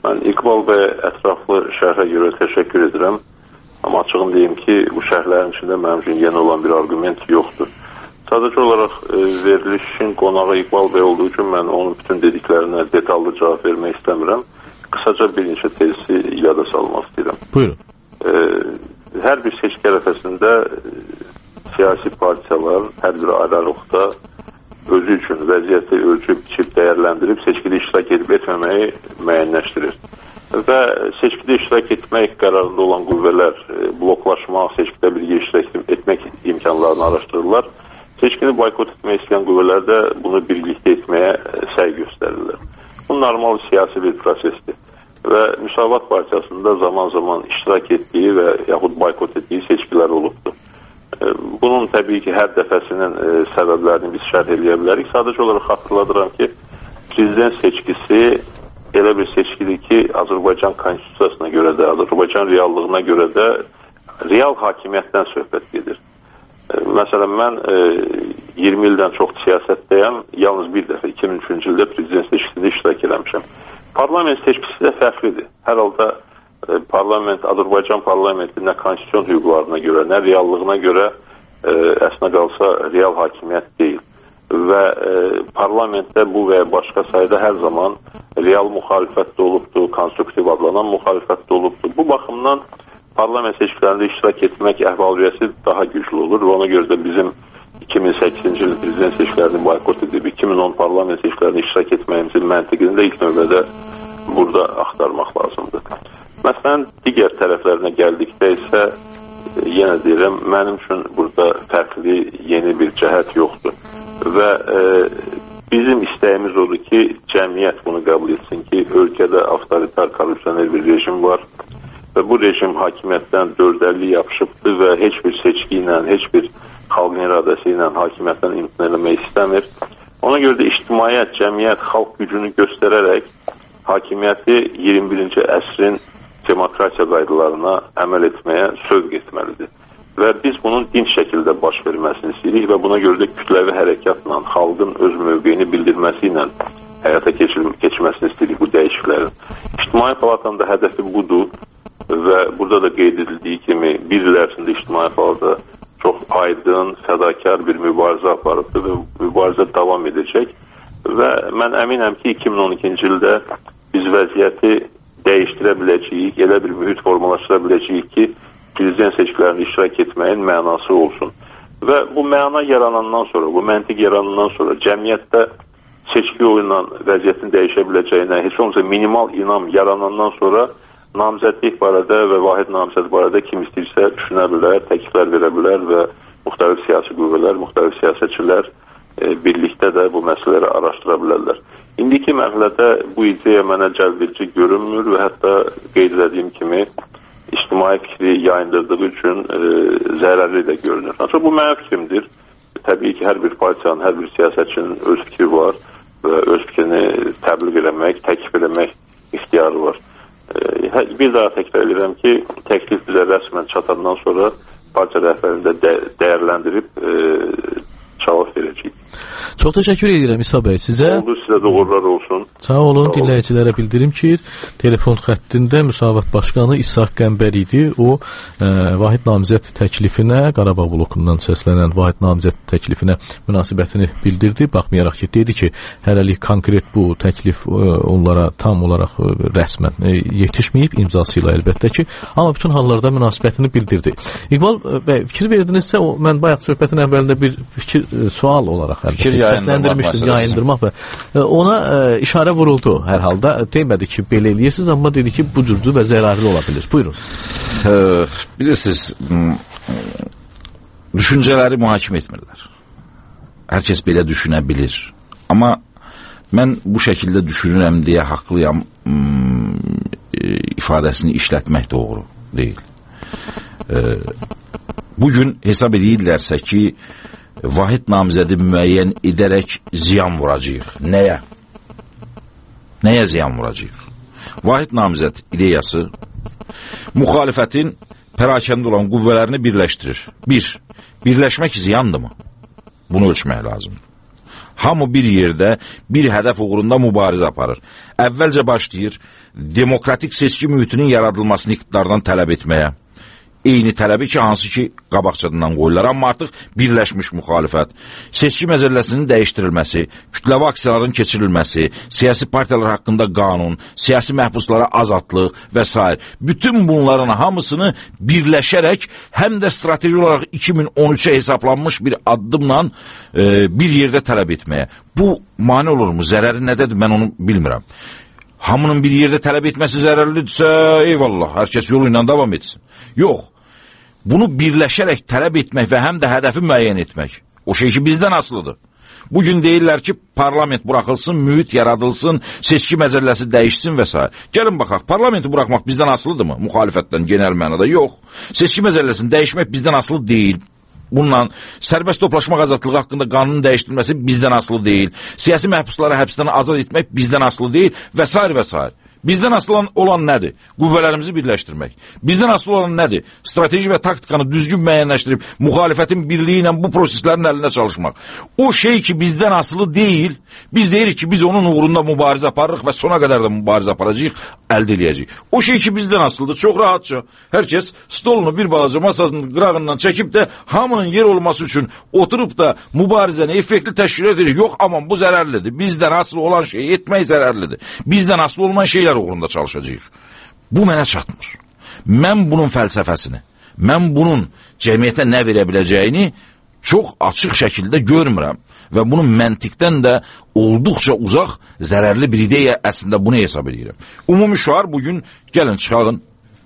Mən İqbal bəyə ətraflı şərhə görə təşəkkür edirəm. Amma açığım deyim ki, bu şərhlərin içində mənim üçün yeni olan bir argument yoxdur. Sadəcə olaraq verilişin qonağı İqbal bəy olduğu üçün mən onun bütün dediklərinə detallı cavab vermək istəmirəm. Qısaca bir neçə tezisi yada salmaq istəyirəm. Buyurun. Hər bir seçki ərəfəsində siyasi partiyalar hər bir aralıqda özü üçün vəziyyəti ölçüb, biçib, dəyərləndirib seçkidə iştirak edib etməməyi müəyyənləşdirir. Və seçkidə iştirak etmək qərarında olan qüvvələr bloklaşmaq, seçkidə birgə iştirak etmək imkanlarını araşdırırlar. Seçkini boykot etmək istəyən qüvvələr də bunu birlikdə etməyə səy göstərirlər. Bu normal siyasi bir prosesdir. Və Müsavat Partiyasında zaman-zaman iştirak etdiyi və yaxud boykot etdiyi seçkilər olubdur. Bunun təbii ki, hər dəfəsinin səbəblərini biz şərh eləyə bilərik. Sadəcə olaraq xatırladıram ki, prezident seçkisi elə bir seçkidir ki, Azərbaycan konstitusiyasına görə də, Azərbaycan reallığına görə də real hakimiyyətdən söhbət gedir. Məsələn, mən 20 ildən çox siyasətdəyəm, yalnız bir dəfə 2003-cü ildə prezident seçkisində iştirak eləmişəm. Parlament seçkisi də fərqlidir. Hər halda Azərbaycan parlamenti nə konstitusiyon hüquqlarına görə, nə reallığına görə əslində qalsa real hakimiyyət deyil. Və parlamentdə bu və başqa sayda hər zaman real müxalifət də olubdur, konstruktiv adlanan müxalifət də olubdur. Bu baxımdan parlament seçkilərində iştirak etmək əhval-ruhiyyəsi daha güclü olur və ona görə də bizim 2008-ci il prezident seçkilərini boykot edib, 2010 parlament seçkilərində iştirak etməyimizin məntiqini də ilk növbədə burada axtarmaq lazımdır. Məsələn, digər tərəflərinə gəldikdə isə yenə deyirəm, mənim üçün burada fərqli yeni bir cəhət yoxdur. Və bizim istəyimiz odur ki, cəmiyyət bunu qəbul etsin ki, ölkədə avtoritar, korrupsioner bir rejim var və bu rejim hakimiyyətdən 450 yapışıbdır və heç bir seçki ilə, heç bir xalqın iradəsi ilə hakimiyyətdən imtina eləmək istəmir. Ona görə də ictimaiyyət, cəmiyyət, xalq gücünü göstərərək hakimiyyəti 21-ci əsrin demokratiya qaydalarına əməl etməyə sövq etməlidir. Və biz bunun dinç şəkildə baş verməsini istəyirik və buna görə də kütləvi hərəkatla, xalqın öz mövqeyini bildirməsi ilə həyata keçməsini istəyirik bu dəyişiklərin. İctimai Palatanın da hədəfi budur və burada da qeyd edildiyi kimi bir il ərzində İctimai Palata çox aydın, fədakar bir mübarizə aparıbdır və mübarizə davam edəcək. Və mən əminəm ki, 2012-ci ildə biz vəziyyəti dəyişdirə biləcəyik, elə bir mühit formalaşdıra biləcəyik ki, prezident seçkilərində iştirak etməyin mənası olsun. Və bu məna yaranandan sonra, bu məntiq yaranandan sonra cəmiyyətdə seçki yolu ilə vəziyyətin dəyişə biləcəyinə, heç olmasa minimal inam yaranandan sonra namizədlik barədə və vahid namizəd barədə kim istəyirsə düşünə bilər, təkliflər verə bilər və müxtəlif siyasi qüvvələr, müxtəlif siyasətçilər birlikdə də bu məsələləri araşdıra bilərlər. İndiki mərhələdə bu ideya mənə cəlbedici görünmür və hətta qeyd edədiyim kimi ictimai fikri yayındırdığı üçün zərərli də görünür. Ancaq bu mənim fikrimdir. Təbii ki, hər bir partiyanın, hər bir siyasətçinin öz fikri var və öz fikrini təbliğ eləmək, təklif eləmək ixtiyarı var. Bir daha təkrar edirəm ki, təklif bizə rəsmən çatandan sonra partiya rəhbərində dəyərləndirib cavab verəcəyik. Çox təşəkkür edirəm İsa bəy sizə. Oldu, sizə də uğurlar olsun. Sağ olun, dinləyicilərə bildirim ki, telefon xəttində Müsavat Başqanı İsa Qəmbər idi. O, vahid namizəd təklifinə, Qarabağ blokundan səslənən vahid namizəd təklifinə münasibətini bildirdi. Baxmayaraq ki, dedi ki, hələlik konkret bu təklif onlara tam olaraq rəsmən yetişməyib, imzası ilə əlbəttə ki, amma bütün hallarda münasibətini bildirdi. İqbal bəy, fikir verdinizsə, mən bayaq söhbətin əvvəlində bir sual olaraq səsləndirmişdim, yayındırmaq və ona işarə vuruldu hər halda. Demədi ki, belə eləyirsiniz, amma dedi ki, bu cürdür və zərarlı ola bilir. Buyurun. Bilirsiniz, düşüncələri mühakimə etmirlər. Hər kəs belə düşünə bilir. Amma mən bu şəkildə düşünürəm deyə haqlıyam ifadəsini işlətmək doğru deyil. Bugün hesab edirlərsə ki, vahid namizədi müəyyən edərək ziyan vuracağıq. Nəyə? Nəyə ziyan vuracağıq? Vahid namizəd ideyası müxalifətin pərakəndə olan qüvvələrini birləşdirir. Bir, birləşmək ziyandırmı? Bunu ölçmək lazımdır. Hamı bir yerdə bir hədəf uğrunda mübarizə aparır. Əvvəlcə başlayır demokratik seçki mühitinin yaradılmasını iqtidardan tələb etməyə. Eyni tələbi ki, hansı ki, qabaqcadan qoyurlar. Amma artıq birləşmiş müxalifət, seçki məcəlləsinin dəyişdirilməsi, kütləvi aksiyaların keçirilməsi, siyasi partiyalar haqqında qanun, siyasi məhbuslara azadlıq və s. Bütün bunların hamısını birləşərək həm də strateji olaraq 2013-ə hesablanmış bir addımla bir yerdə tələb etməyə. Bu mane olurmu? Zərəri nədədir? Mən onu bilmirəm. Hamının bir yerdə tələb etməsi zərərlidirsə, eyvallah, hər kəs yolu ilə davam etsin. Yox. Bunu birləşərək tələb etmək və həm də hədəfi müəyyən etmək. O şey ki, bizdən asılıdır. Bugün deyirlər ki, parlament buraxılsın, mühit yaradılsın, seçki məcəlləsi dəyişsin və s. Gəlin baxaq, parlamenti buraxmaq bizdən asılıdır mı? Müxalifətdən genel mənada yox. Seçki məcəlləsini dəyişmək bizdən asılı deyil. Bununla sərbəst toplaşmaq azadlığı haqqında qanunun dəyişdirilməsi bizdən asılı deyil. Siyasi məhbusları həbsdən azad etmək bizdən asılı deyil və s. və s. Bizdən asılı olan nədir? Qüvvələrimizi birləşdirmək. Bizdən asılı olan nədir? Strateji və taktikanı düzgün müəyyənləşdirib müxalifətin birliyi ilə bu proseslərin əlində çalışmaq. O şey ki, bizdən asılı deyil, biz deyirik ki, biz onun uğrunda mübarizə aparırıq və sona qədər də mübarizə aparacağıq, əldə eləyəcəyik. O şey ki, bizdən asılıdır, çox rahatça. Hər kəs stolunu bir balaca masasının qırağından çəkib də hamının yer olması üçün oturub da mübarizəni effektli təşkil edir. Yox, aman bu zərərlidir. Bizdən asılı olan şeyi etmək zərərlidir. Bizdən asılı olmayan şeylər uğrunda çalışacağıq. Bu mənə çatmır. Mən bunun fəlsəfəsini, mən bunun cəmiyyətə nə verə biləcəyini çox açıq şəkildə görmürəm və bunun məntiqdən də olduqca uzaq zərərli bir ideya əslində bunu hesab edirəm. Ümumi şüar bugün gəlin çıxarın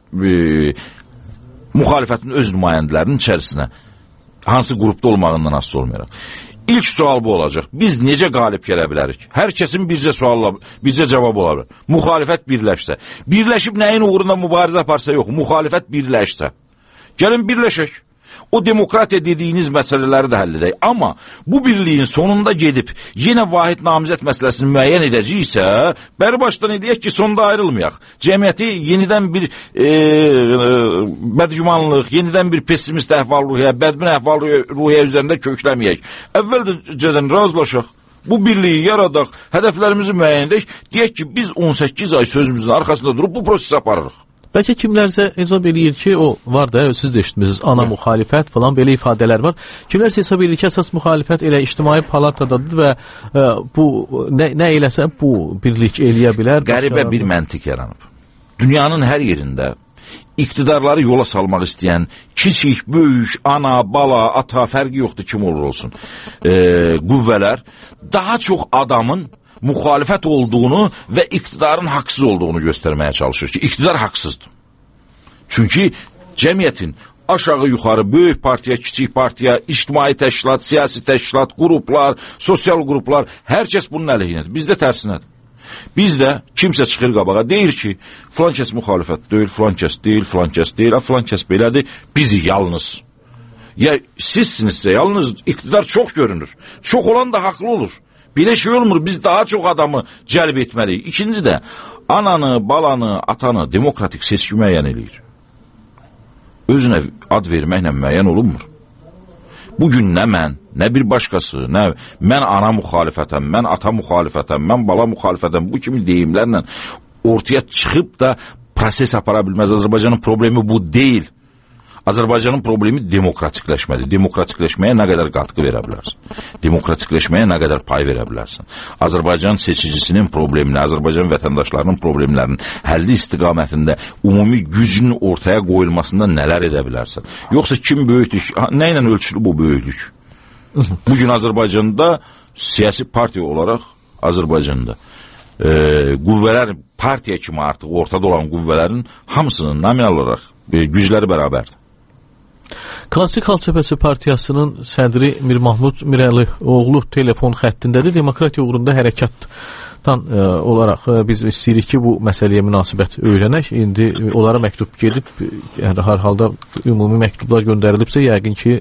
müxalifətin öz nümayəndələrinin içərisinə hansı qrupda olmağından asılı olmayaraq. İlk sual bu olacaq. Biz necə qalib gələ bilərik? Hər kəsin bircə sualla, bircə cavabı ola bilər. Müxalifət birləşsə. Birləşib nəyin uğrunda mübarizə aparsa yox, müxalifət birləşsə. Gəlin birləşək. O demokratiya dediyiniz məsələləri də həll edək. Amma bu birliyin sonunda gedib yenə vahid namizəd məsələsini müəyyən edəcəksə, bəri başdan edək ki, sonunda ayrılmayaq. Cəmiyyəti yenidən bir bədgümanlıq, yenidən bir pessimist əhval-ruhiyyə, bədbin əhval-ruhiyyə üzərində kökləməyək. Əvvəlcədən razılaşaq. Bu birliyi yaradaq, hədəflərimizi müəyyən edək. Deyək ki, biz 18 ay sözümüzün arxasında durub bu prosesi aparırıq. Bəlkə kimlərsə hesab eləyir ki, o var da, siz də eşitmişsiniz, ana müxalifət falan belə ifadələr var. Kimlərsə hesab eləyir ki, əsas müxalifət elə ictimai palatadadır və bu nə eləsə bu birlik eləyə bilər. Qəribə bir məntiq yaranıb. Dünyanın hər yerində iqtidarları yola salmaq istəyən kiçik, böyük, ana, bala, ata fərqi yoxdur kim olur olsun. Qüvvələr daha çox adamın müxalifət olduğunu və iqtidarın haqsız olduğunu göstərməyə çalışır ki, iqtidar haqsızdır. Çünki cəmiyyətin aşağı-yuxarı, böyük partiya, kiçik partiya, ictimai təşkilat, siyasi təşkilat, qruplar, sosial qruplar, hər kəs bunun əleyhinədir. Bizdə tərsinədir. Bizdə kimsə çıxır qabağa, deyir ki, filan kəs müxalifət deyil, filan kəs deyil, filan kəs deyil, filan kəs belədir, bizi yalnız. Ya sizsinizsə, yalnız iqtidar çox görünür. Çox olan da haqlı olur. Belə şey olmur, biz daha çox adamı cəlb etməliyik. İkinci də, ananı, balanı, atanı demokratik seçki müəyyən eləyir. Özünə ad verməklə müəyyən olunmur. Bugün nə mən, nə bir başqası, nə mən ana müxalifətəm, mən ata müxalifətəm, mən bala müxalifətəm, bu kimi deyimlərlə ortaya çıxıb da proses apara bilməz. Azərbaycanın problemi bu deyil. Azərbaycanın problemi demokratikləşmədir. Demokratikləşməyə nə qədər qatqı verə bilərsən? Demokratikləşməyə nə qədər pay verə bilərsən? Azərbaycan seçicisinin problemini, Azərbaycan vətəndaşlarının problemlərinin həlli istiqamətində ümumi gücün ortaya qoyulmasında nələr edə bilərsən? Yoxsa kim böyükdür? Nə ilə ölçülü bu böyüklük? Bugün Azərbaycanda siyasi partiya olaraq Azərbaycanda qüvvələr partiya kimi artıq ortada olan qüvvələrin hamısının nominal olaraq gücləri bərabərdir. Klassik Xalq Cəbhəsi Partiyasının sədri Mir Mahmud Mirəli oğlu telefon xəttindədir. Demokratiya uğrunda hərəkatdan olaraq biz istəyirik ki, bu məsələyə münasibət öyrənək. İndi onlara məktub gedib, hər halda ümumi məktublar göndərilibsə, yəqin ki,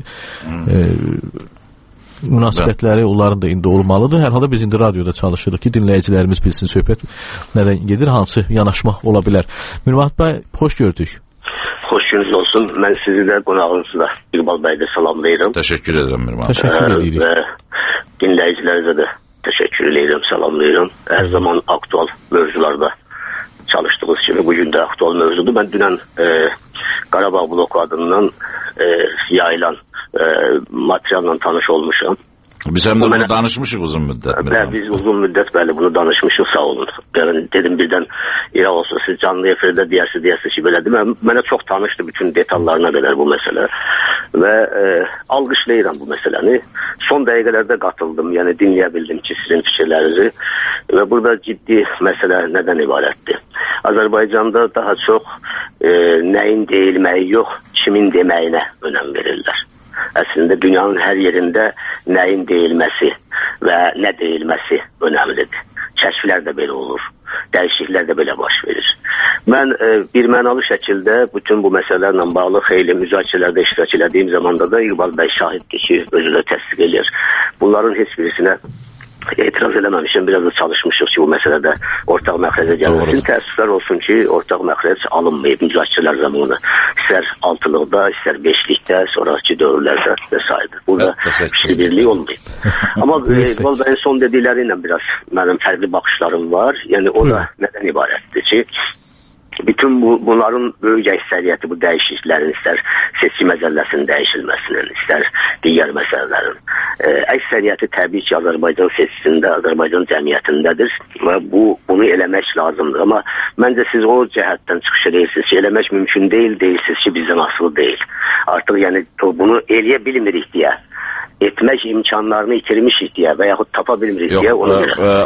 münasibətləri onların da indi olmalıdır. Hər halda biz indi radioda çalışırıq ki, dinləyicilərimiz bilsin söhbət nədən gedir, hansı yanaşma ola bilər. Mir Mahmud bəy, xoş gördük. Xoş gününüz olsun. Mən sizi də qonağınızı da İqbal bəy də salamlayıram. Təşəkkür edirəm Mir Mahmud. Təşəkkür edirik. Və dinləyicilər dərəcədə təşəkkür edirəm, salamlayıram. Hər zaman aktual mövzularda çalışdığınız kimi bugün də aktual mövzudur. Mən dünən Qarabağ bloku adından yayılan materialla tanış olmuşam. Biz həm də bunu danışmışıq uzun müddət. Biz uzun müddət bunu danışmışıq, sağ olun. Yəni, dedim birdən İraq olsa siz canlı efirdə deyərsiz ki, belədir. Mənə çox tanışdı bütün detallarına qədər bu məsələ və alqışlayıram bu məsələni. Son dəqiqələrdə qatıldım, yəni dinləyə bildim ki, sizin fikirlərinizi və burada ciddi məsələ nədən ibarətdir? Azərbaycanda daha çox nəyin deyilməyi yox, kimin deməyinə önəm verirlər. Əslində dünyanın hər yerində nəyin deyilməsi və nə deyilməsi önəmlidir. Kəşflər də belə olur, dəyişikliklər də belə baş verir. Mən bir mənalı şəkildə bütün bu məsələlərlə bağlı xeyli müzakirələrdə iştirak etdiyim zamanda da İqbal bəy şahiddir ki, özü də təsdiq edir. Bunların heç birisinə etiraz eləməmişəm, biraz da çalışmışıq ki, bu məsələdə ortaq məxrəcə gəlməsin. Təəssüflər olsun ki, ortaq məxrəc alınmayıb müzakirələr zamanı. İstər altılıqda, istər beşlikdə, sonraki dövrlərdə və s. Burada fikir birliyi olmayıb. Amma İqbal bəyin son dedikləri ilə biraz mənim fərqli baxışlarım var. Yəni o da nədən ibarətdir ki, bütün bunların böyük əksəriyyəti bu dəyişikliklərin istər seçki məcəlləsinin dəyişilməsinin, istər digər məsələlərin əksəriyyəti təbii ki, Azərbaycan seçkisində, Azərbaycan cəmiyyətindədir və bunu eləmək lazımdır. Amma məncə siz o cəhətdən çıxış edirsiniz ki, eləmək mümkün deyil, deyirsiniz ki, bizdən asılı deyil. Artıq yəni bunu eləyə bilmirik deyə, etmək imkanlarını itirmişik deyə və yaxud tapa bilmirik deyə ona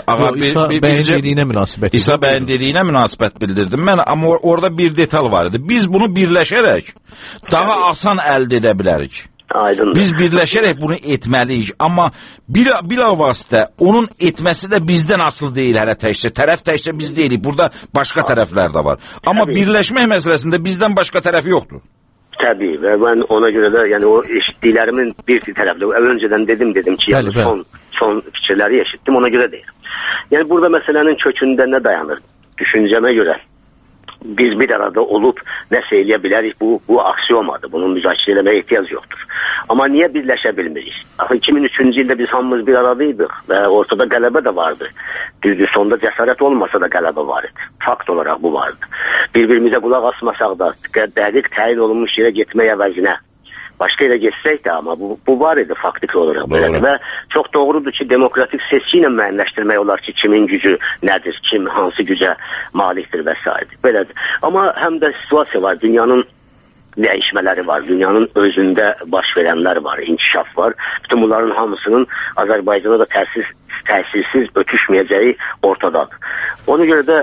görə. İsa bəyin dediyinə münasibət bildirdim mən, amma orada bir detal var idi. Biz bunu birləşərək daha asan əldə edə bilərik. Aydındır. Biz birləşərək bunu etməliyik, amma bilavasitə onun etməsi də bizdən asılı deyil hələ təkcə. Tərəf təkcə biz deyilik, burada başqa tərəflər də var. Amma birləşmək məsələsində bizdən başqa tərəf yoxdur. Təbii və mən ona görə də yəni o eşitdiklərimin bir tərəfli, öncədən dedim ki, yəni son fikirləri eşitdim, ona görə deyil. Yəni burada məsələnin kökündə nə dayanır? Düşüncəmə görə biz bir arada olub nəsə eləyə bilərik, bu aksiomadır, bunun müzakirə eləməyə ehtiyac yoxdur. Amma niyə birləşə bilmirik? Axı 2003-cü ildə biz hamımız bir aradaydıq və ortada qələbə də vardı. Düzdür, sonda cəsarət olmasa da qələbə var idi. Fakt olaraq bu vardı. Bir-birimizə qulaq asmasaq da, dəqiq təyin olunmuş yerə getmək əvəzinə başqa yerə geçsək də, amma bu var idi faktiki olaraq. Və çox doğrudur ki, demokratik seçki ilə müəyyənləşdirmək olar ki, kimin gücü nədir, kim hansı gücə malikdir və s. Belədir. Amma həm də situasiya var, dünyanın dəyişmələri var, dünyanın özündə baş verənlər var, inkişaf var. Bütün bunların hamısının Azərbaycana da təsirsiz ötüşməyəcəyi ortadadır. Ona görə də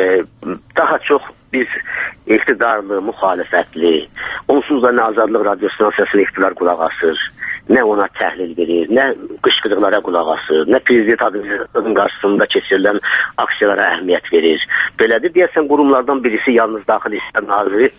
daha çox biz iqtidarlı, müxalifətli, onsuz da nə Azadlıq Radyosunun səsinə iqtidar qulaq asır, nə ona təhlil verir, nə qışqırıqlara qulaq asır, nə prezident adının qarşısında keçirilən aksiyalara əhəmiyyət verir. Belədir, deyəsən qurumlardan birisi yalnız daxil istər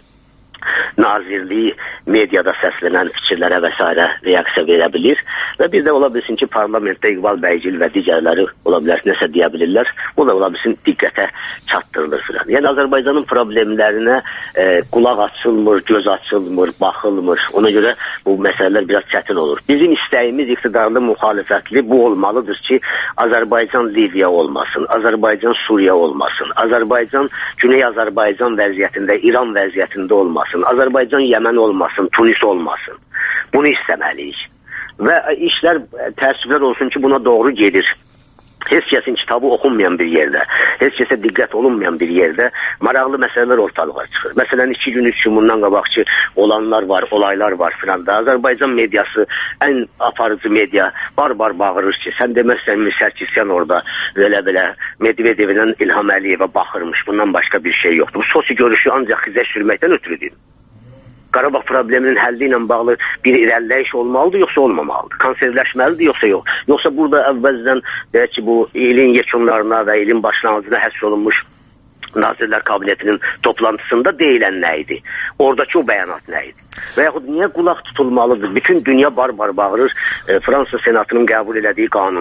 nazirliyi mediada səslənən fikirlərə və s. reaksiya verə bilir və bir də ola bilsin ki, parlamentdə İqbal Bəygil və digərləri ola bilər, nəsə deyə bilirlər, bu da ola bilsin diqqətə çatdırılır filan. Yəni Azərbaycanın problemlərinə qulaq açılmır, göz açılmır, baxılmır. Ona görə bu məsələlər biraz çətin olur. Bizim istəyimiz iqtidarlı, müxalifətli bu olmalıdır ki, Azərbaycan Liviya olmasın, Azərbaycan Suriya olmasın, Azərbaycan Güney Azərbaycan vəziyyətində, İran vəziyyətində olmasın. Azərbaycan Yəmən olmasın, Tunis olmasın. Bunu istəməliyik. Və işlər təəssüflər olsun ki, buna doğru gedir. Heç kəsin kitabı oxunmayan bir yerdə, heç kəsə diqqət olunmayan bir yerdə maraqlı məsələlər ortalığa çıxır. Məsələn, 2 gün, 3 gün bundan qabaq ki, olanlar var, olaylar var filan da. Azərbaycan mediası, ən aparıcı media bar-bar bağırır ki, sən deməzsən mi Sərkisyan orada belə Medvedevdən İlham Əliyevə baxırmış, bundan başqa bir şey yoxdur. Bu sosi görüşü ancaq xizə sürməkdən ötürüdür. Qarabağ probleminin həlli ilə bağlı bir irəliləyiş olmalıdır, yoxsa olmamalıdır? Konservləşməlidir, yoxsa yox? Yoxsa burada əvvəldən deyək ki, bu ilin yekunlarına və ilin başlanğıcına həsr olunmuş Nazirlər Kabinetinin toplantısında deyilən nə idi? Oradakı o bəyanat nə idi? Və yaxud niyə qulaq tutulmalıdır? Bütün dünya bar-bar bağırır Fransa Senatının qəbul elədiyi qanuna.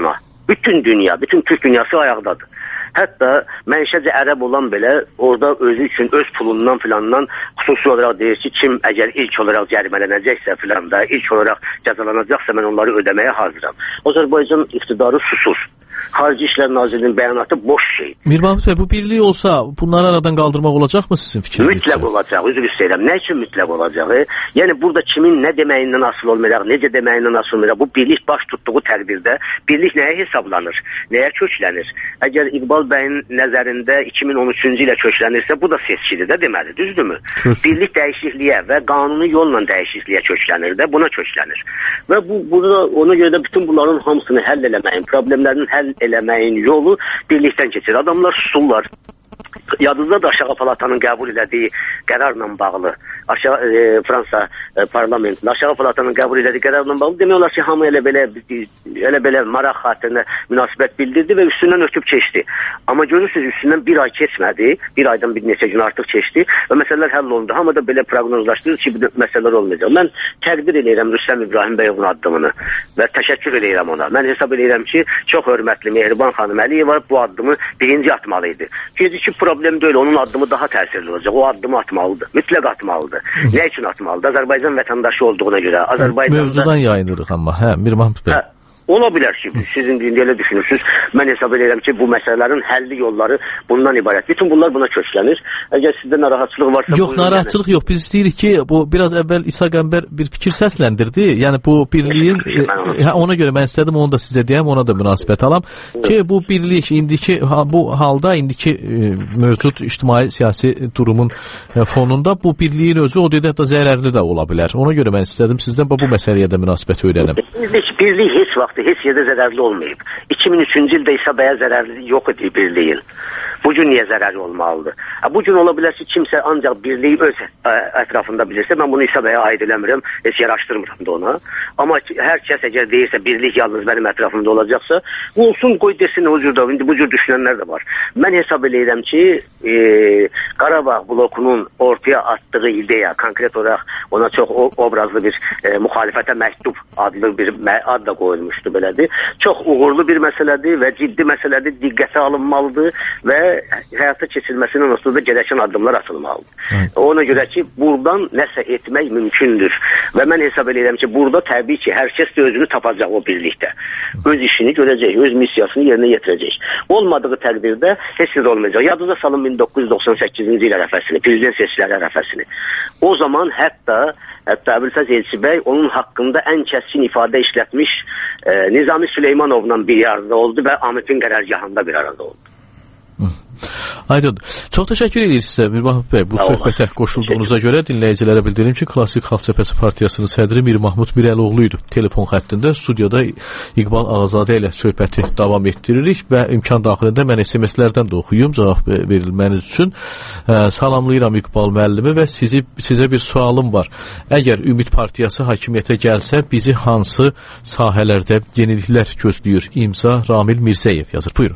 Bütün dünya, bütün Türk dünyası ayaqdadır. Hətta mənşəcə ərəb olan belə orada özü üçün öz pulundan filandan xüsusi olaraq deyir ki, kim əgər ilk olaraq cərimələnəcəksə filan da, ilk olaraq cəzalanacaqsa mən onları ödəməyə hazıram. Azərbaycan iktidarı susur. Xarici İşlər Nazirliyinin bəyanatı boş şey. Mir Mahmud bəy, bu birlik olsa bunları aradan qaldırmaq olacaqmı sizin fikriniz? Mütləq olacaq, üzr istəyirəm. Nə üçün mütləq olacaq? Yəni burada kimin nə deməyindən asılı olmayacaq, necə deməyindən asılı olmayacaq. Bu birlik baş tutduğu təqdirdə birlik nəyə hesablanır, nəyə köklənir? Əgər İqbal bəyin nəzərində 2013-cü ilə köklənirsə, bu da seçkidir də deməli, düzdürmü? Birlik dəyişikliyə və qanuni yolla dəyişikliyə köklənir də, buna köklənir. Və burada ona görə də bütün bunların hamısını həll eləməyin, problemlərin həll eləməyin yolu birlikdən keçir. Adamlar susurlar. Yadınızda da Aşağı Palatanın qəbul elədiyi qərarla bağlı, Fransa parlamentinin Aşağı Palatanın qəbul elədiyi qərarla bağlı demək olar ki, hamı elə belə maraq xatirinə münasibət bildirdi və üstündən ötüb keçdi. Amma görürsünüz, üstündən bir ay keçmədi, bir aydan bir neçə gün artıq keçdi və məsələlər həll olundu. Hamı da belə proqnozlaşdırır ki, bu məsələlər olmayacaq. Mən təqdir edirəm Rüstəm İbrahim bəyovun addımını və təşəkkür edirəm ona. Mən hesab edirəm ki, çox hörmətli Mehriban xanım Əliyeva bu addımı birinci atmalıydı. Ki problem deyil, onun addımı daha təsirli olacaq. O addımı atmalıdır. Mütləq atmalıdır. Nə üçün atmalıdır? Azərbaycan vətəndaşı olduğuna görə. Azərbaycanda mövzudan yayınırıq amma. Mir Mahmud bəy. Ola bilər ki, sizin elə düşünürsünüz. Mən hesab edirəm ki, bu məsələlərin həlli yolları bundan ibarət. Bütün bunlar buna köklənir. Əgər sizdə narahatçılıq varsa... Yox, narahatçılıq yox. Biz deyirik ki, bu biraz əvvəl İsa Qəmbər bir fikir səsləndirdi. Yəni bu birliyin... ona görə mən istədim, onu da sizə deyəm, ona da münasibət alam. Ki, bu birlik indiki, bu halda indiki mövcud ictimai siyasi durumun fonunda bu birliyin özü o dedə də zərərli də ola bilər. Ona görə mən istədim sizdən bu məsələyə də münasibət öyrənəm. Birlik heç vaxt heç yerdə zərərli olmayıb. 2003-cü ildə İsa bəyə zərərli yox idi birliyin. Bugün niyə zərərli olmalıdır? Bugün ola bilər ki, kimsə ancaq birliyi öz ətrafında bilirsə, mən bunu İsa bəyə aid eləmirəm, heç yaraşdırmıram da ona. Amma hər kəs əgər deyirsə, birlik yalnız mənim ətrafımda olacaqsa, olsun, qoy desin o cürdə, indi bu cür düşünənlər də var. Mən hesab edirəm ki, Qarabağ blokunun ortaya atdığı ideya, konkret olaraq ona çox obrazlı bir müxalifətə məktub adlı bir ad da qoyulmuşdu belədir. Çox uğurlu bir məsələdir və ciddi məsələdir, diqqətə alınmalıdır və həyata keçirilməsindən onsuz da gərəkən addımlar atılmalıdır. Ona görə ki, buradan nəsə etmək mümkündür və mən hesab edirəm ki, burada təbii ki, hər kəs də özünü tapacaq o birlikdə. Öz işini görəcək, öz missiyasını yerinə yetirəcək. Olmadığı təqdirdə heç nə olmayacaq. Yadınıza salın 1998-ci il ərəfəsini, prezident seçkiləri ərəfəsini. O zaman hətta Əbülfəz Elçibəy onun haqqında ən kəskin ifadə işlətmiş Nizami Süleymanovla bir arada oldu və Amitin qərargahında bir arada oldu. Aydın. Çox təşəkkür edirik sizə Mir Mahmud bəy. Bu söhbətə qoşulduğunuza görə dinləyicilərə bildirim ki, Klassik Xalq Cəbhəsi Partiyasının sədri Mir Mahmud Mirəloğlu idi. Telefon xəttində studiyada İqbal Ağazadə ilə söhbəti davam etdiririk və imkan daxilində mən SMS-lərdən də oxuyum cavab verilməniz üçün. Salamlayıram İqbal müəllimi və sizə bir sualım var. Əgər Ümid Partiyası hakimiyyətə gəlsə, bizi hansı sahələrdə yeniliklər gözləyir? İmza Ramil Mirzəyev yazır. Buyurun.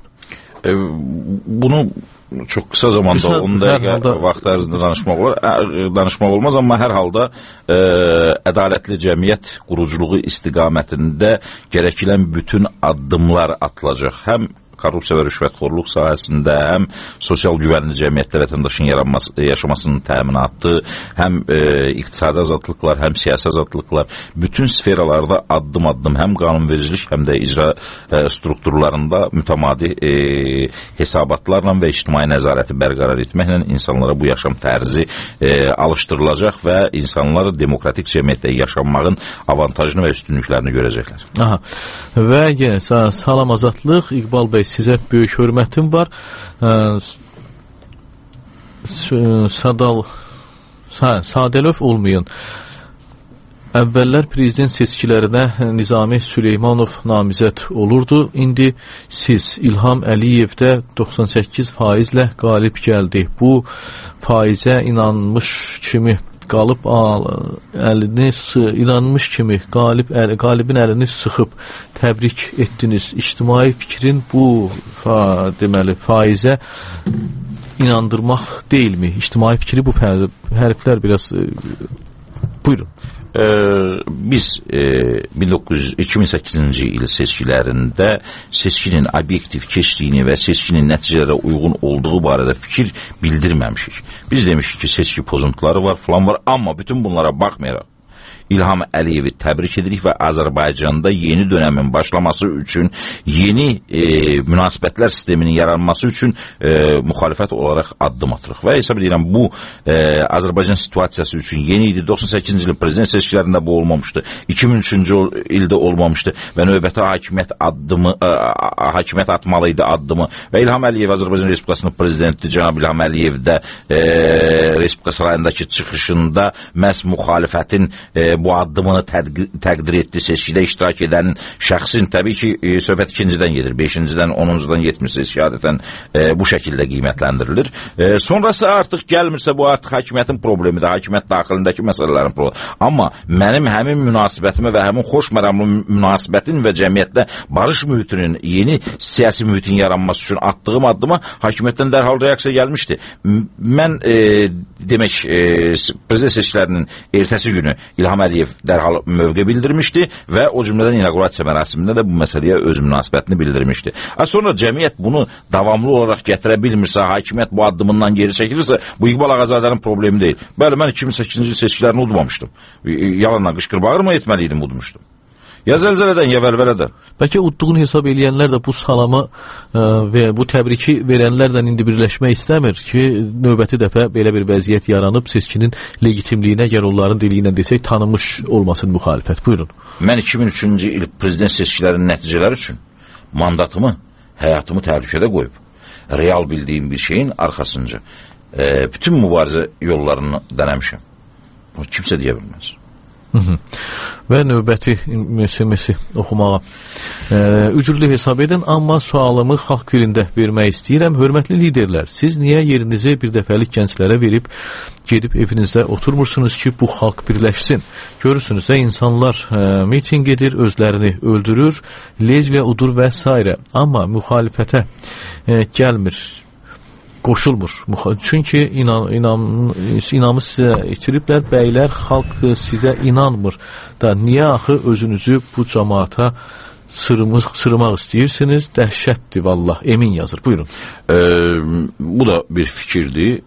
Bunu çox qısa zamanda 10 dəqiqə vaxt ərzində danışmaq olmaz, amma hər halda ədalətli cəmiyyət quruculuğu istiqamətində gərəkilən bütün addımlar atılacaq. Həm korrupsiya və rüşvətxorluq sahəsində, həm sosial güvənli cəmiyyətdə vətəndaşın yaşamasının təminatı, həm iqtisadi azadlıqlar, həm siyasi azadlıqlar, bütün sferalarda addım-addım həm qanunvericilik, həm də icra strukturlarında mütəmadi hesabatlarla və ictimai nəzarəti bərqərar etməklə insanlara bu yaşam tərzi alışdırılacaq və insanlar demokratik cəmiyyətdə yaşanmağın avantajını və üstünlüklərini görəcəklər. Aha. Və yenə salam azadlıq, İqbal bəy, sizə böyük hörmətim var. Sadəlöv olmayın. Əvvəllər prezident seçkilərinə Nizami Süleymanov namizəd olurdu. İndi siz İlham Əliyev də 98% qalib gəldi. Bu faizə inanmış kimi qalibin əlini sıxıb təbrik etdiniz. İctimai fikrin bu deməli faizə inandırmaq deyilmi? İctimai fikri bu hərflər biraz Buyurun. Biz 2008-ci il seçkilərində seçkinin obyektiv keçdiyini və seçkinin nəticələrə uyğun olduğu barədə fikir bildirməmişik. Biz demişik ki, seçki pozuntuları var, falan var, amma bütün bunlara baxmayaraq İlham Əliyevi təbrik edirik və Azərbaycanda yeni dönəmin başlaması üçün, yeni münasibətlər sisteminin yaranması üçün müxalifət olaraq addım atırıq. Və hesab edirəm, bu Azərbaycan situasiyası üçün yeni idi. 98-ci ilin prezident seçkilərində bu olmamışdı. 2003-cü ildə olmamışdı və növbəti hakimiyyət atmalı idi addımı. Və İlham Əliyev Azərbaycan Respublikasının prezidenti Cənab İlham Əliyev də Respublika sarayındakı çıxışında məhz müxalifətin bu addımını təqdir etdi. Seçkidə iştirak edənin şəxsin təbii ki, söhbət 2-cidən gedir, 5-cidən, 10-cudan 70-ci adətən bu şəkildə qiymətləndirilir. Sonrası artıq gəlmirsə, bu artıq hakimiyyətin problemidir, hakimiyyət daxilindəki məsələlərin problemi. Amma mənim həmin münasibətimə və həmin xoş məramlı münasibətin və cəmiyyətdə barış mühitinin, yeni siyasi mühitin yaranması üçün atdığım addıma hakimiyyətdən dərhal reaksiya gəlmişdi. Mən demək, prezident seçkilərinin ertəsi günü İlham Əliyev dərhal mövqe bildirmişdi və o cümlədən inaugurasiya mərasimində də bu məsələyə öz münasibətini bildirmişdi. Sonra cəmiyyət bunu davamlı olaraq gətirə bilmirsə, hakimiyyət bu addımından geri çəkilirsə, bu İqbal Ağazadənin problemi deyil. Bəli, mən 2008-ci seçkilərini udmamışdım. Yalanla qışqır bağırma etməliydim, udmuşdum. Ya zəlzələdən, ya vəlvələdən. Bəlkə udduğunu hesab eləyənlər də bu salama və bu təbriki verənlərlə indi birləşmək istəmir ki, növbəti dəfə belə bir vəziyyət yaranıb seçkinin legitimliyinə, gəl onların dili ilə desək, tanımış olmasın müxalifət. Buyurun. Mən 2003-cü il prezident seçkilərinin nəticələri üçün mandatımı, həyatımı təhlükədə qoyub, real bildiyim bir şeyin arxasınca bütün mübarizə yollarını dənəmişəm. Bunu kimsə deyə bilməz. Və növbəti mesələsi oxumağa üzrlü hesab edin, amma sualımı xalq dilində vermək istəyirəm. Hörmətli liderlər, siz niyə yerinizi bir dəfəlik gənclərə verib gedib evinizdə oturmursunuz ki, bu xalq birləşsin? Görürsünüz də insanlar miting edir, özlərini öldürür, lezbiya udur və s. Amma müxalifətə gəlmir, qoşulmur. Çünki inamı sizə itiriblər, bəylər, xalq sizə inanmır da. Niyə axı özünüzü bu cəmaata sırmaq istəyirsiniz? Dəhşətdir vallah. Emin yazır. Buyurun. Bu da bir fikirdir.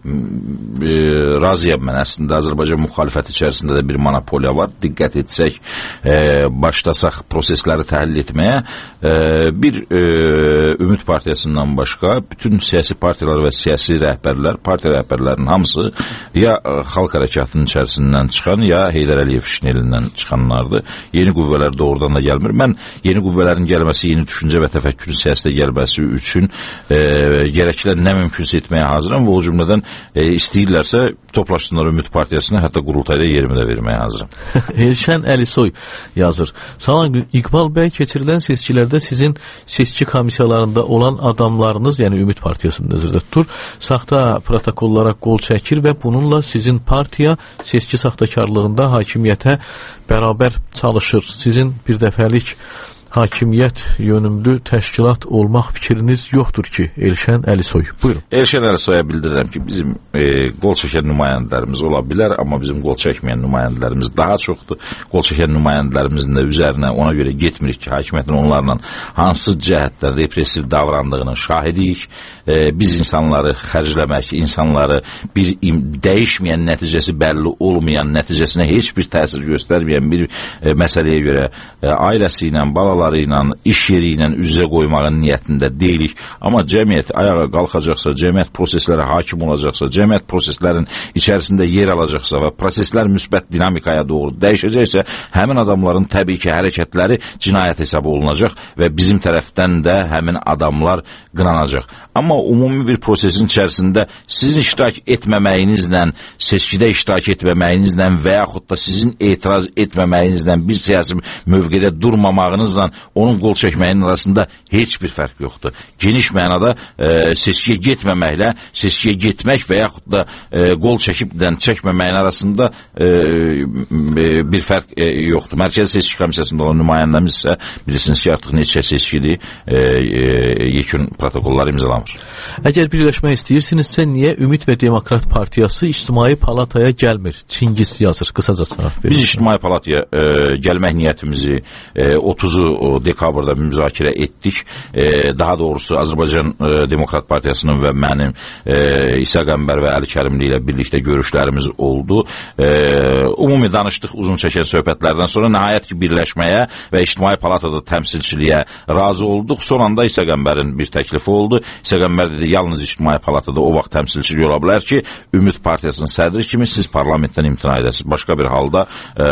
Razıyam mən əslində. Azərbaycan müxalifəti içərisində də bir monopoliya var. Diqqət etsək, başlasaq prosesləri təhlil etməyə, bir Ümid Partiyasından başqa bütün siyasi partiyalar və siyasi rəhbərlər, partiya rəhbərlərinin hamısı ya xalq hərəkatının içərisindən çıxan, ya Heydər Əliyev şinelindən çıxanlardır. Yeni qüvvələr doğrudan da gəlmir. Mən yeni qüvvələrin gəlməsi, yeni düşüncə və təfəkkürün siyasətə gəlməsi üçün gərəkilən nə mümkünsə etməyə hazıram və o cümlədən istəyirlərsə toplaşsınlar Ümid Partiyasına, hətta qurultayda yerimi də verməyə hazıram. Elşən Əlisoy yazır. Salam İqbal bəy, keçirilən seçkilərdə sizin seçki komissiyalarında olan adamlarınız, yəni Ümid Partiyasını nəzərdə tutur, saxta protokollara qol çəkir və bununla sizin partiya seçki saxtakarlığında hakimiyyətə bərabər çalışır. Sizin bir dəfəlik hakimiyyət yönümlü təşkilat olmaq fikriniz yoxdur ki, Elşən Əlisoy. Buyurun. Elşən Əlisoya bildirirəm ki, bizim qol çəkən nümayəndələrimiz ola bilər, amma bizim qol çəkməyən nümayəndələrimiz daha çoxdur. Qol çəkən nümayəndələrimizin də üzərinə ona görə getmirik ki, hakimiyyətin onlarla hansı cəhətdən repressiv davrandığının şahidiyik. Biz insanları xərcləmək, insanları bir dəyişməyən, nəticəsi bəlli olmayan, nəticəsinə heç bir təsir göstərməyən bir məsələyə görə ailəsi ilə, balaları ilə, iş yeri ilə üzə qoymağın niyyətində deyilik. Amma cəmiyyət ayağa qalxacaqsa, cəmiyyət proseslərə hakim olacaqsa, cəmiyyət proseslərin içərisində yer alacaqsa və proseslər müsbət dinamikaya doğru dəyişəcəksə, həmin adamların təbii ki, hərəkətləri cinayət hesabı olunacaq və bizim tərəfdən də həmin adamlar qınanacaq. Amma ümumi bir prosesin içərisində sizin iştirak etməməyinizlə, seçkidə iştirak etməməyinizlə və yaxud da sizin etiraz etməməyinizlə, bir siyasi mövqedə durmamağınızla onun qol çəkməyinin arasında heç bir fərq yoxdur. Geniş mənada seçkiyə getməməklə seçkiyə getmək və yaxud da qol çəkibdən çəkməməyin arasında bir fərq yoxdur. Mərkəzi Seçki Komissiyasında olan nümayəndəmiz isə bilirsiniz ki, artıq neçə seçkidir, yekun protokollar imzalanır. Əgər birləşmək istəyirsinizsə, niyə Ümid və Demokrat Partiyası İctimai Palataya gəlmir? Çingiz yazır, qısaca cavab verin. Biz İctimai Palataya gəlmək niyyətimizi 30 dekabrda müzakirə etdik. Daha doğrusu Azərbaycan Demokrat Partiyasının və mənim İsa Qəmbər və Əli Kərimli ilə birlikdə görüşlərimiz oldu. Ümumi danışdıq uzun çəkən söhbətlərdən sonra nəhayət ki birləşməyə və İctimai Palatada təmsilçiliyə razı olduq. Son anda İsa Qəmbərin bir təklifi oldu. İsa Qəmbər dedi, yalnız İctimai Palatada o vaxt təmsilçilik ola bilər ki, Ümid Partiyasının sədri kimi siz parlamentdən imtina edəsiniz. Başqa bir halda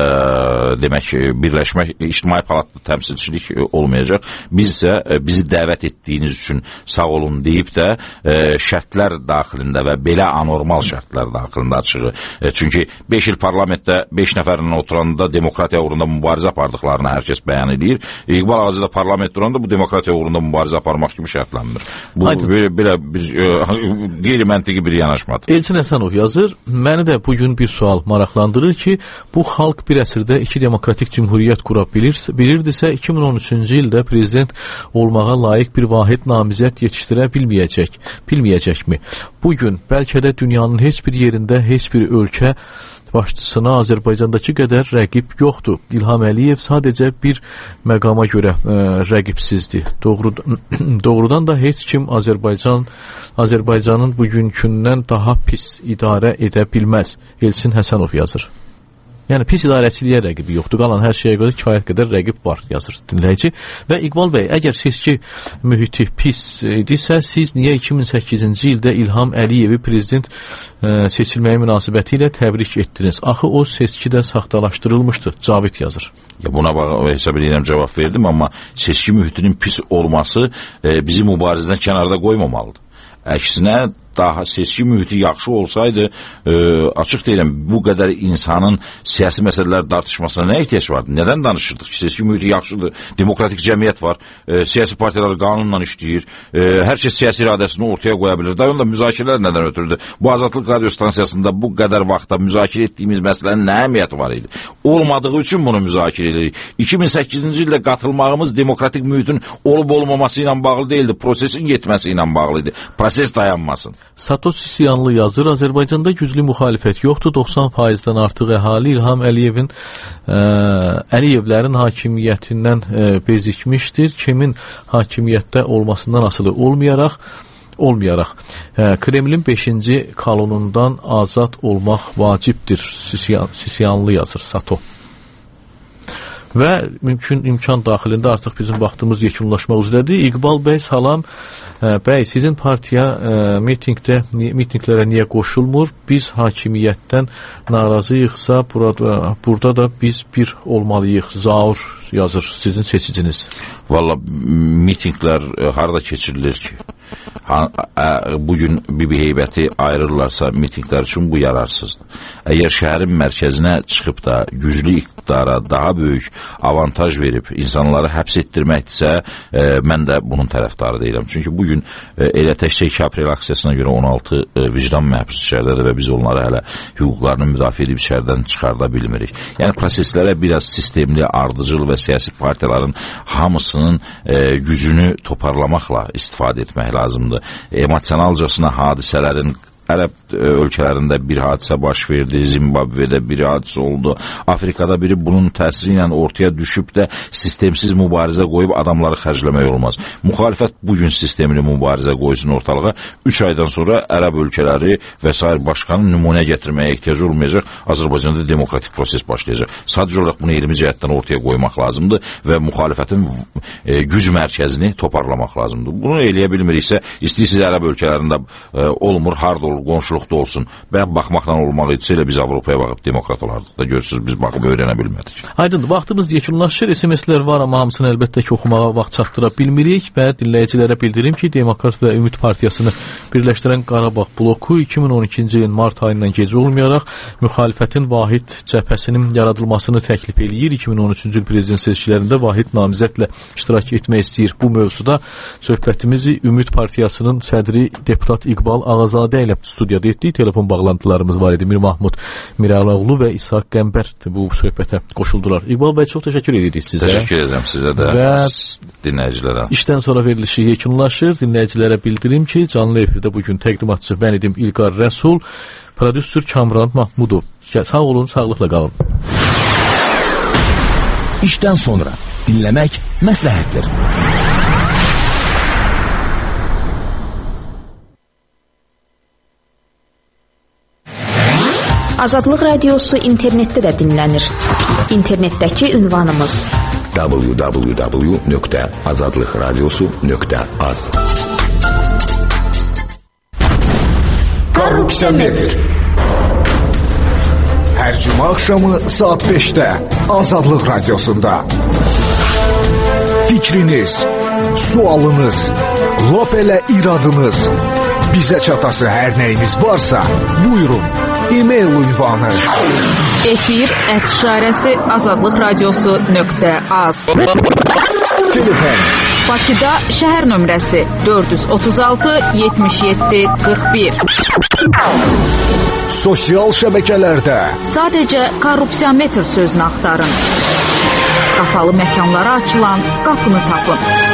demək birləşmək, İctimai Palatada təmsilçilik olmayacaq. Biz isə bizi dəvət etdiyiniz üçün sağ olun deyib də şərtlər daxilində və belə anormal şərtlər daxilində açığı. Çünki 5 il parlamentdə 5 nəfərlə oturanda demokratiya uğrunda mübarizə apardıqlarını hər kəs bəyan edir. İqbal Ağacı da parlament duranda bu demokratiya uğrunda mübarizə aparmaq kimi şərtlənmir. Bu belə bir qeyri-məntiqi bir yanaşmadır. Elçin Həsənov yazır, məni də bugün bir sual maraqlandırır ki, bu xalq bir əsrdə iki demokratik cümhuriyyət qura bilirdisə, 2013-cü ildə prezident olmağa layiq bir vahid namizəd yetişdirə bilməyəcəkmi? Bugün bəlkə də dünyanın heç bir yerində heç bir ölkə başçısına Azərbaycandakı qədər rəqib yoxdur. İlham Əliyev sadəcə bir məqama görə rəqibsizdir. Doğrudan da heç kim Azərbaycanın bugünkündən daha pis idarə edə bilməz. Elçin Həsənov yazır. Yəni pis idarəçiliyə rəqibi yoxdur. Qalan hər şeyə görə kifayət qədər rəqib var, yazır dinləyici. Və İqbal bəy, əgər seçki mühiti pis idisə, siz niyə 2008-ci ildə İlham Əliyevi prezident seçilməyi münasibəti ilə təbrik etdiniz? Axı o seçkidə saxtalaşdırılmışdı, Cavid yazır. Buna hesab edirəm cavab verdim, amma seçki mühitinin pis olması bizi mübarizədən kənarda qoymamalıdır. Əksinə, daha seçki mühiti yaxşı olsaydı, açıq deyirəm, bu qədər insanın siyasi məsələlər tartışmasına nə ehtiyac vardı? Nədən danışırdıq ki, seçki mühiti yaxşıdır, demokratik cəmiyyət var, siyasi partiyalar qanunla işləyir, hər kəs siyasi iradəsini ortaya qoya bilir. Daha onda müzakirələr nədən ötürdü? Bu Azadlıq Radio stansiyasında bu qədər vaxtda müzakirə etdiyimiz məsələnin nə əhəmiyyəti var idi? Olmadığı üçün bunu müzakirə edirik. 2008-ci ildə qatılmağımız demokratik mühitin olub-olmaması ilə bağlı deyildi, prosesin getməsi ilə bağlı idi. Proses dayanmasın. Satoshi Siyanlı yazır, Azərbaycanda güclü müxalifət yoxdur, 90%-dən artıq əhali İlham Əliyevlərin hakimiyyətindən bezikmişdir. Kimin hakimiyyətdə olmasından asılı olmayaraq Kremlin 5-ci kolonundan azad olmaq vacibdir. Siyanlı yazır Sato. Və imkan daxilində artıq bizim vaxtımız yekunlaşmaq üzrədir. İqbal bəy, salam. Bəy, sizin partiya mitinglərə niyə qoşulmur? Biz hakimiyyətdən narazıyıqsa, burada da biz bir olmalıyıq. Zaur yazır, sizin seçiciniz. Valla, mitinglər harada keçirilir ki? Bugün bir heybəti ayrılırlarsa mitinglər üçün bu yararsızdır. Əgər şəhərin mərkəzinə çıxıb da güclü iqtidara daha böyük avantaj verib insanları həbs etdirməkdirsə, mən də bunun tərəfdarı deyiləm. Çünki bugün elə təkcə 2 aprel aksiyasına görə 16 vicdan məhbus içərdədir və biz onları hələ hüquqlarını müdafiə edib içərdən çıxarda bilmirik. Yəni proseslərə biraz sistemli, ardıcıl və siyasi partiyaların hamısının gücünü toparlamaqla istifadə etmək lazımdır. Emosionalcasına hadisələrin Ərəb ölkələrində bir hadisə baş verdi, Zimbabvedə bir hadisə oldu, Afrikada biri bunun təsiri ilə ortaya düşüb də sistemsiz mübarizə qoyub adamları xərcləmək olmaz. Müxalifət bugün sistemli mübarizə qoysun ortalığa, 3 aydan sonra Ərəb ölkələri və s. başqanın nümunə gətirməyə ehtiyacı olmayacaq, Azərbaycanda demokratik proses başlayacaq. Sadəcə olaraq bunu elmi cəhətdən ortaya qoymaq lazımdır və müxalifətin güc mərkəzini toparlamaq lazımdır. Bunu eləyə bilmiriksə, istəyirsiniz Ərəb ölkələrində olmur, harda olur olur, qonşuluqda olsun. Bəyəm baxmaqla olmalı idisə elə biz Avropaya baxıb demokrat olardıq da, görürsünüz biz baxıb öyrənə bilmədik. Aydındır, vaxtımız yekunlaşır, SMS-lər var, amma hamısını əlbəttə ki oxumağa vaxt çatdıra bilmirik və dinləyicilərə bildirim ki, Demokrat və Ümid Partiyasını birləşdirən Qarabağ bloku 2012-ci ilin mart ayından gecə olmayaraq müxalifətin vahid cəbhəsinin yaradılmasını təklif eləyir. 2013-cü il prezident seçkilərində vahid namizədlə iştirak etmək istəyir. Bu mövzuda söhbətimizi Ümid Partiyasının sədri deputat İqbal Ağazadə ilə studiyada etdik. Telefon bağlantılarımız var idi. Mir Mahmud Miraloğlu və İshak Qəmbər bu söhbətə qoşuldular. İqbal bəy, çox təşəkkür edirik sizə. Təşəkkür edirəm sizə də və dinləyicilərə. İşdən sonra verilişi yekunlaşır. Dinləyicilərə bildirim ki, canlı efirdə bugün təqdimatçı mən idim İlqar Rəsul, prodüser Kamran Mahmudov. Sağ olun, sağlıqla qalın. İşdən sonra dinləmək məsləhətdir. Azadlıq Radiosu internetdə də dinlənir. İnternetdəki ünvanımız www.azadlıqradiosu.az. Korrupsiya nedir? Hər cümə axşamı saat 5-də Azadlıq Radiosunda. Fikriniz, sualınız, lap elə iradınız, bizə çatası hər nəyiniz varsa, buyurun. E-mail ünvanı efir@azadlıqradiosu.az. Telefon Bakıda şəhər nömrəsi 436 77 41. Sosial şəbəkələrdə sadəcə korrupsiyametr sözünü axtarın. Qapalı məkanlara açılan qapını tapın.